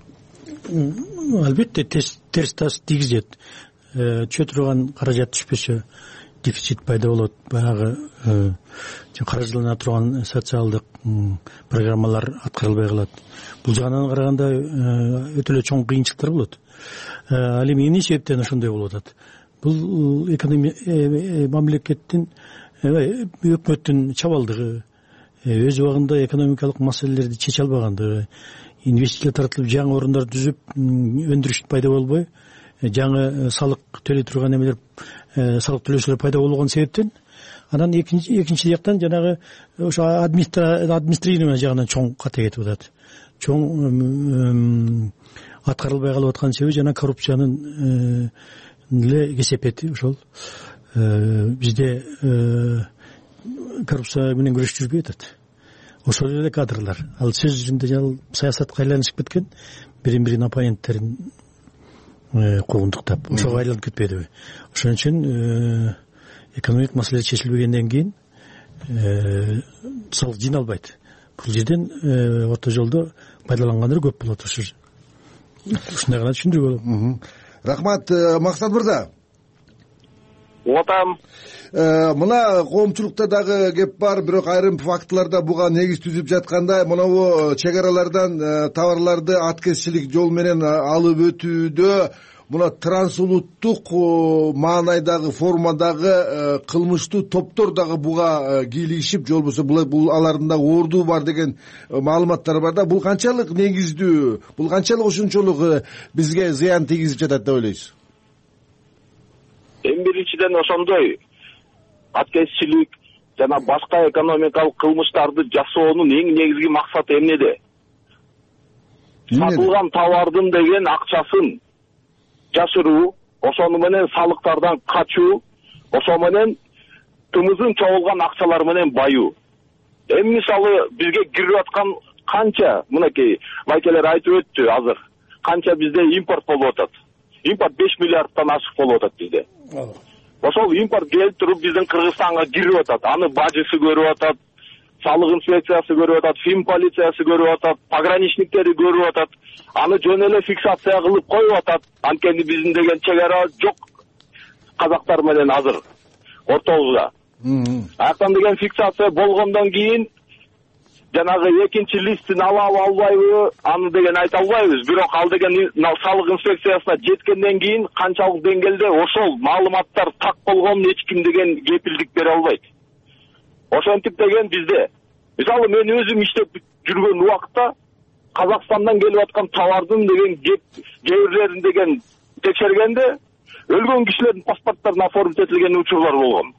Албетте терс таасир тийгизет. Чө турган каражат түшпөсө дефицит пайда болот. Баягы каржылана турган социалдык программалар аткарылбай калат. Бул жагынан караганда өтө эле чоң кыйынчылыктар болот. Ал эми эмне себептен ошондой болуп атат? Бул мамлекеттин, өкмөттүн чабалдыгы, өз убагында экономикалык маселелерди чече албагандыгы, инвестиция тартылып жаңы орундар түзүп, өндүрүш пайда болбой, жаңы салык төлөй турган эмелер, салык төлөөчүлөр пайда болгон себептен, анан экинчи экинчи жактан жанагы ошо администрирование жагынан чоң ката кетип атат. Чоң аткарылбай калып аткан себеби жана коррупциянын эле кесепети ошол. Бизде коррупция менен күрөш жүрбөй атат. Ошол эле кадрлар. Ал сөз жүзүндө жана саясатка айланышып кеткен, бирин бирин оппоненттерин куугунтуктап, ошого айланып кетпедиби? Ошон үчүн экономик маселе чечилбегенден кийин салык жыйналбайт. Бул жерден орто жолдо пайдалангандар көп болот. Ушундай гана түшүндүргө болот. Рахмат, Максат мырза. Отам. Мына коомчулукта дагы кеп бар, бирок айрым фактыларда буга негиз түзүп жатканда, монобу чек аралардан товарларды аткезчилик жол менен алып өтүүдө мына трансулуттук маанайдагы формадагы кылмыштуу топтор дагы буга кийлигишип, же болбосо бул алардын дагы ордуу бар деген маалыматтар бар да. Бул канчалык негиздүү, бул канчалык ушунчолук бизге зыян тийгизип жатат деп ойлойсуз? Эң биринчиден ошондой аткезчилик жана башка экономикалык кылмыштарды жасоонун эң негизги максаты эмнеде? Сатылган товардын деген акчасын жашыруу, ошону менен салыктардан качуу, ошо менен тымызын чогулган акчалар менен баюу. Эми мисалы бизге кирип аткан канча, мынакей байкелер айтып өттү азыр, канча бизде импорт болуп атат. Импорт беш миллиардтан ашык болуп атат бизде. Ошол импорт келип туруп биздин Кыргызстанга кирип атат. Аны бажысы көрүп атат, салык инспекциясы көрүп атат, фин полициясы көрүп атат, пограничниктери көрүп атат. Аны жөн эле фиксация кылып коюп атат. Анткени биздин деген чек ара жок казактар менен азыр ортобузда. Аяктан деген фиксация болгондон кийин жанагы экинчи листин алабы албайбы, аны деген айта албайбыз. Бирок ал деген салык инспекциясына жеткенден кийин канчалык деңгээлде ошол маалыматтар так болгонун эч ким деген кепилдик бере албайт. Ошентип деген бизде, мисалы мен өзүм иштеп жүргөн убакта Казакстандан келип аткан товардын деген кээ бирлерин деген текшергенде өлгөн кишилердин паспорттарына оформить этилген учурлар болгон.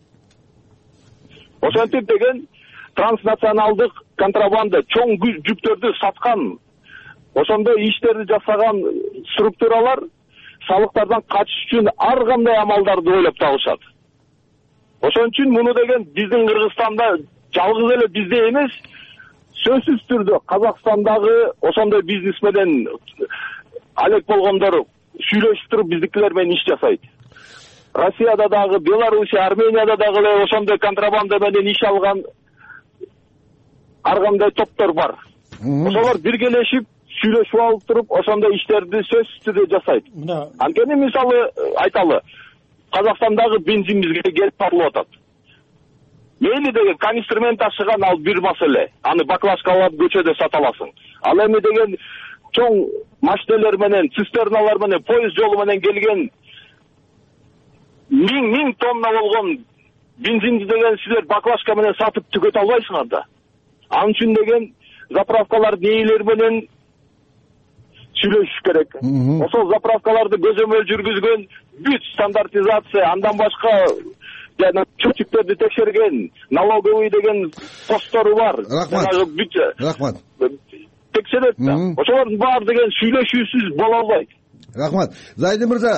Ошентип деген транснационалдык контрабанда чоң жүктөрдү саткан, ошондой иштерди жасаган структуралар салыктардан качыш үчүн ар кандай амалдарды ойлоп табышат. Ошон үчүн муну деген биздин Кыргызстанда жалгыз эле бизде эмес, сөзсүз түрдө Казакстандагы ошондой бизнес менен алек болгондор сүйлөшүп туруп биздикилер менен иш жасайт. Россияда дагы, Белоруссия, Арменияда дагы эле ошондой контрабанда менен иш алган ар кандай топтор бар. Ошолор биргелешип сүйлөшүп алып туруп ошондой иштерди сөзсүз түрдө жасайт. Анткени мисалы айталы, Казакстандагы бензин бизге келип тартылып атат. Мейли деген канистр менен ташыган ал бир маселе. Аны баклажкалап көчөдө сата аласың. Ал эми деген чоң машиналар менен, цистерналар менен, поезд жолу менен келген миң миң тонна болгон бензинди деген силер баклажка менен сатып түгөтө албайсыңар да. Ал үчүн деген заправкалардын ээлери менен сүйлөшүш керек. Ошол заправкаларды көзөмөл жүргүзгөн, бүт стандартизация, андан башка жана чөчүктөрдү текшерген, налоговый деген постору бар. Рахмат. Рахмат. Текшерет да. Ошолордун баары деген сүйлөшүүсүз боло албайт. Рахмат. Зайди мырза.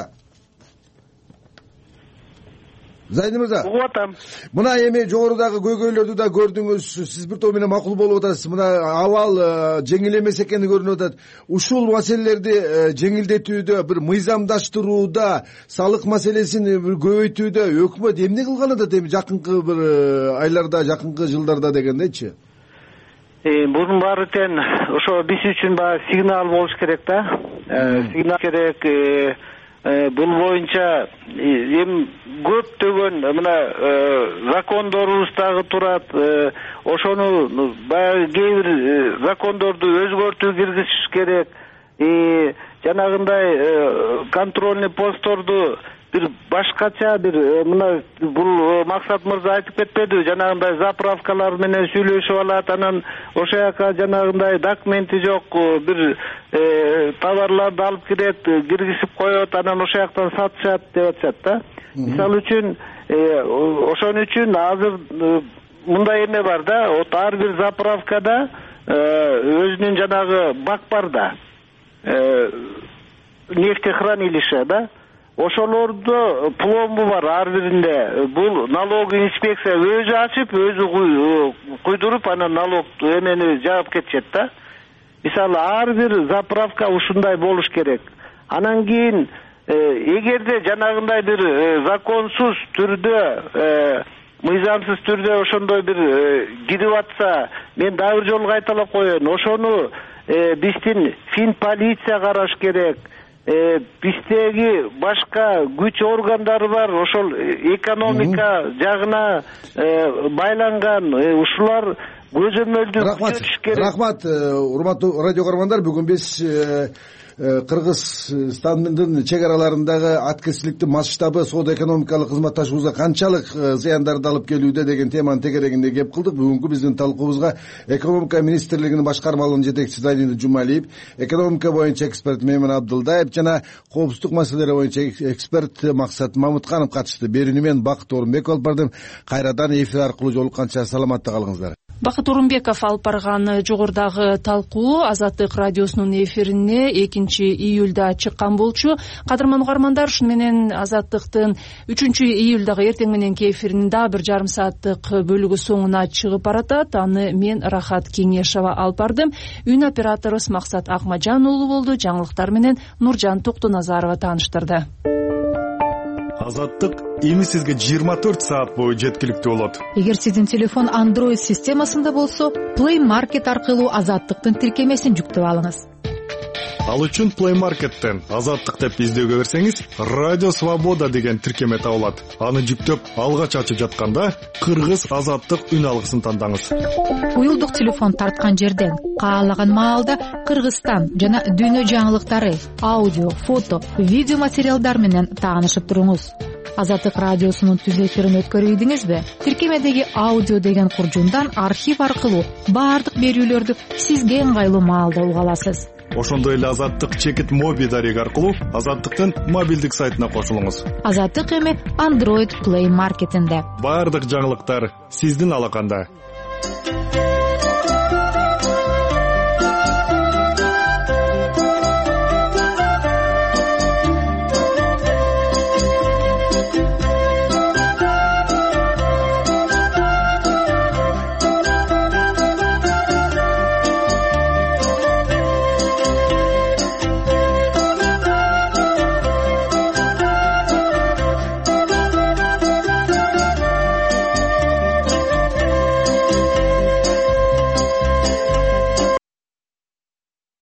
Зайди мырза. Угуп атам. Мына эми жогорудагы көйгөйлөрдү да көрдүңүз. Сиз бир топ менен макул болуп атасыз. Мына абал жеңил эмес экени көрүнүп атат. Ушул маселелерди жеңилдетүүдө, бир мыйзамдаштырууда, салык маселесин бир көбөйтүүдө өкмөт эмне кылган атат эми жакынкы бир айларда, жакынкы жылдарда дегендейчи? Бунун баары тең ошо биз үчүн баягы сигнал болуш керек да. Сигнал керек. Бул боюнча эми көптөгөн мына закондорубуз дагы турат. Ошону баягы кээ бир закондорду өзгөртүү киргизиш керек. Жанагындай контрольный постторду бир башкача бир мына бул Максат мырза айтып кетпедиби, жанагындай заправкалар менен сүйлөшүп алат, анан ошо жака жанагындай документи жок бир товарларды алып кирет, киргизип коет, анан ошо жактан сатышат деп атышат да. Мисалы үчүн ошон үчүн азыр мындай эме бар да, вот ар бир заправкада өзүнүн жанагы бак бар да. Нефтехранилище да. Ошолордо пломбу бар ар биринде. Бул налоговый инспекция өзү ачып, өзү куйдуруп, анан налог эмени жаап кетишет да. Мисалы ар бир заправка ушундай болуш керек. Анан кийин эгерде жанагындай бир законсуз түрдө, мыйзамсыз түрдө ошондой бир кирип атса, мен дагы бир жолу кайталап коеюн, ошону биздин фин полиция караш керек. Биздеги башка күч органдары бар, ошол экономика жагына байланган, ушулар көзөмөлдү күчөтүш керек. Рахмат, урматтуу радио көрөрмандар, бүгүн биз Кыргызстандын чек араларындагы аткерчиликтин масштабы соода экономикалык кызматташуубузга канчалык зыяндарды алып келүүдө деген теманын тегерегинде кеп кылдык. Бүгүнкү биздин талкуубузга экономика министрлигинин башкармалыгынын жетекчиси Зайнидин Жумалиев, экономика боюнча эксперт Мейман Абдылдаев жана коопсуздук маселелери боюнча эксперт Максат Мамытканов катышты. Берүүнү мен Бакыт Орунбеков алып бардым. Кайрадан эфир аркылуу жолукканча саламатта калыңыздар. Бакыт Орунбеков алып барган жогорудагы талкуу Азаттык радиосунун эфирине экинчи июлда чыккан болчу. Кадырман угармандар, ушуну менен Азаттыктын үчүнчү июлдагы эртең мененки эфиринин дагы бир жарым сааттык бөлүгү соңуна чыгып баратат. Аны мен Рахат Кеңешова алып бардым. Үн операторубуз Максат Акмажан уулу болду. Жаңылыктар менен Нуржан Токтоназарова тааныштырды. Азаттык эми сизге жыйырма төрт саат бою жеткиликтүү болот. Эгер сиздин телефон Android системасында болсо, Play Market аркылуу Азаттыктын тиркемесин жүктөп алыңыз. Ал үчүн Play Market'тен Азаттык деп издөөгө берсеңиз, Радио Свобода деген тиркеме табылат. Аны жүктөп, алгач ачып жатканда Кыргыз Азаттык үн алгысын тандаңыз. Уюлдук телефон тарткан жерден каалаган маалда Кыргызстан жана дүйнө жаңылыктары, аудио, фото, видео материалдар менен таанышып туруңуз. Азаттык радиосунун түз эфирин өткөрүйдүңүзбү? Тиркемедеги аудио деген куржундан архив аркылуу баардык берүүлөрдү сизге ыңгайлуу маалда уга аласыз. Ошондой эле Азаттык чекит моби дареги аркылуу Азаттыктын мобилдик сайтына кошулуңуз. Азаттык эми Android Play Market'инде. Баардык жаңылыктар сиздин алаканда.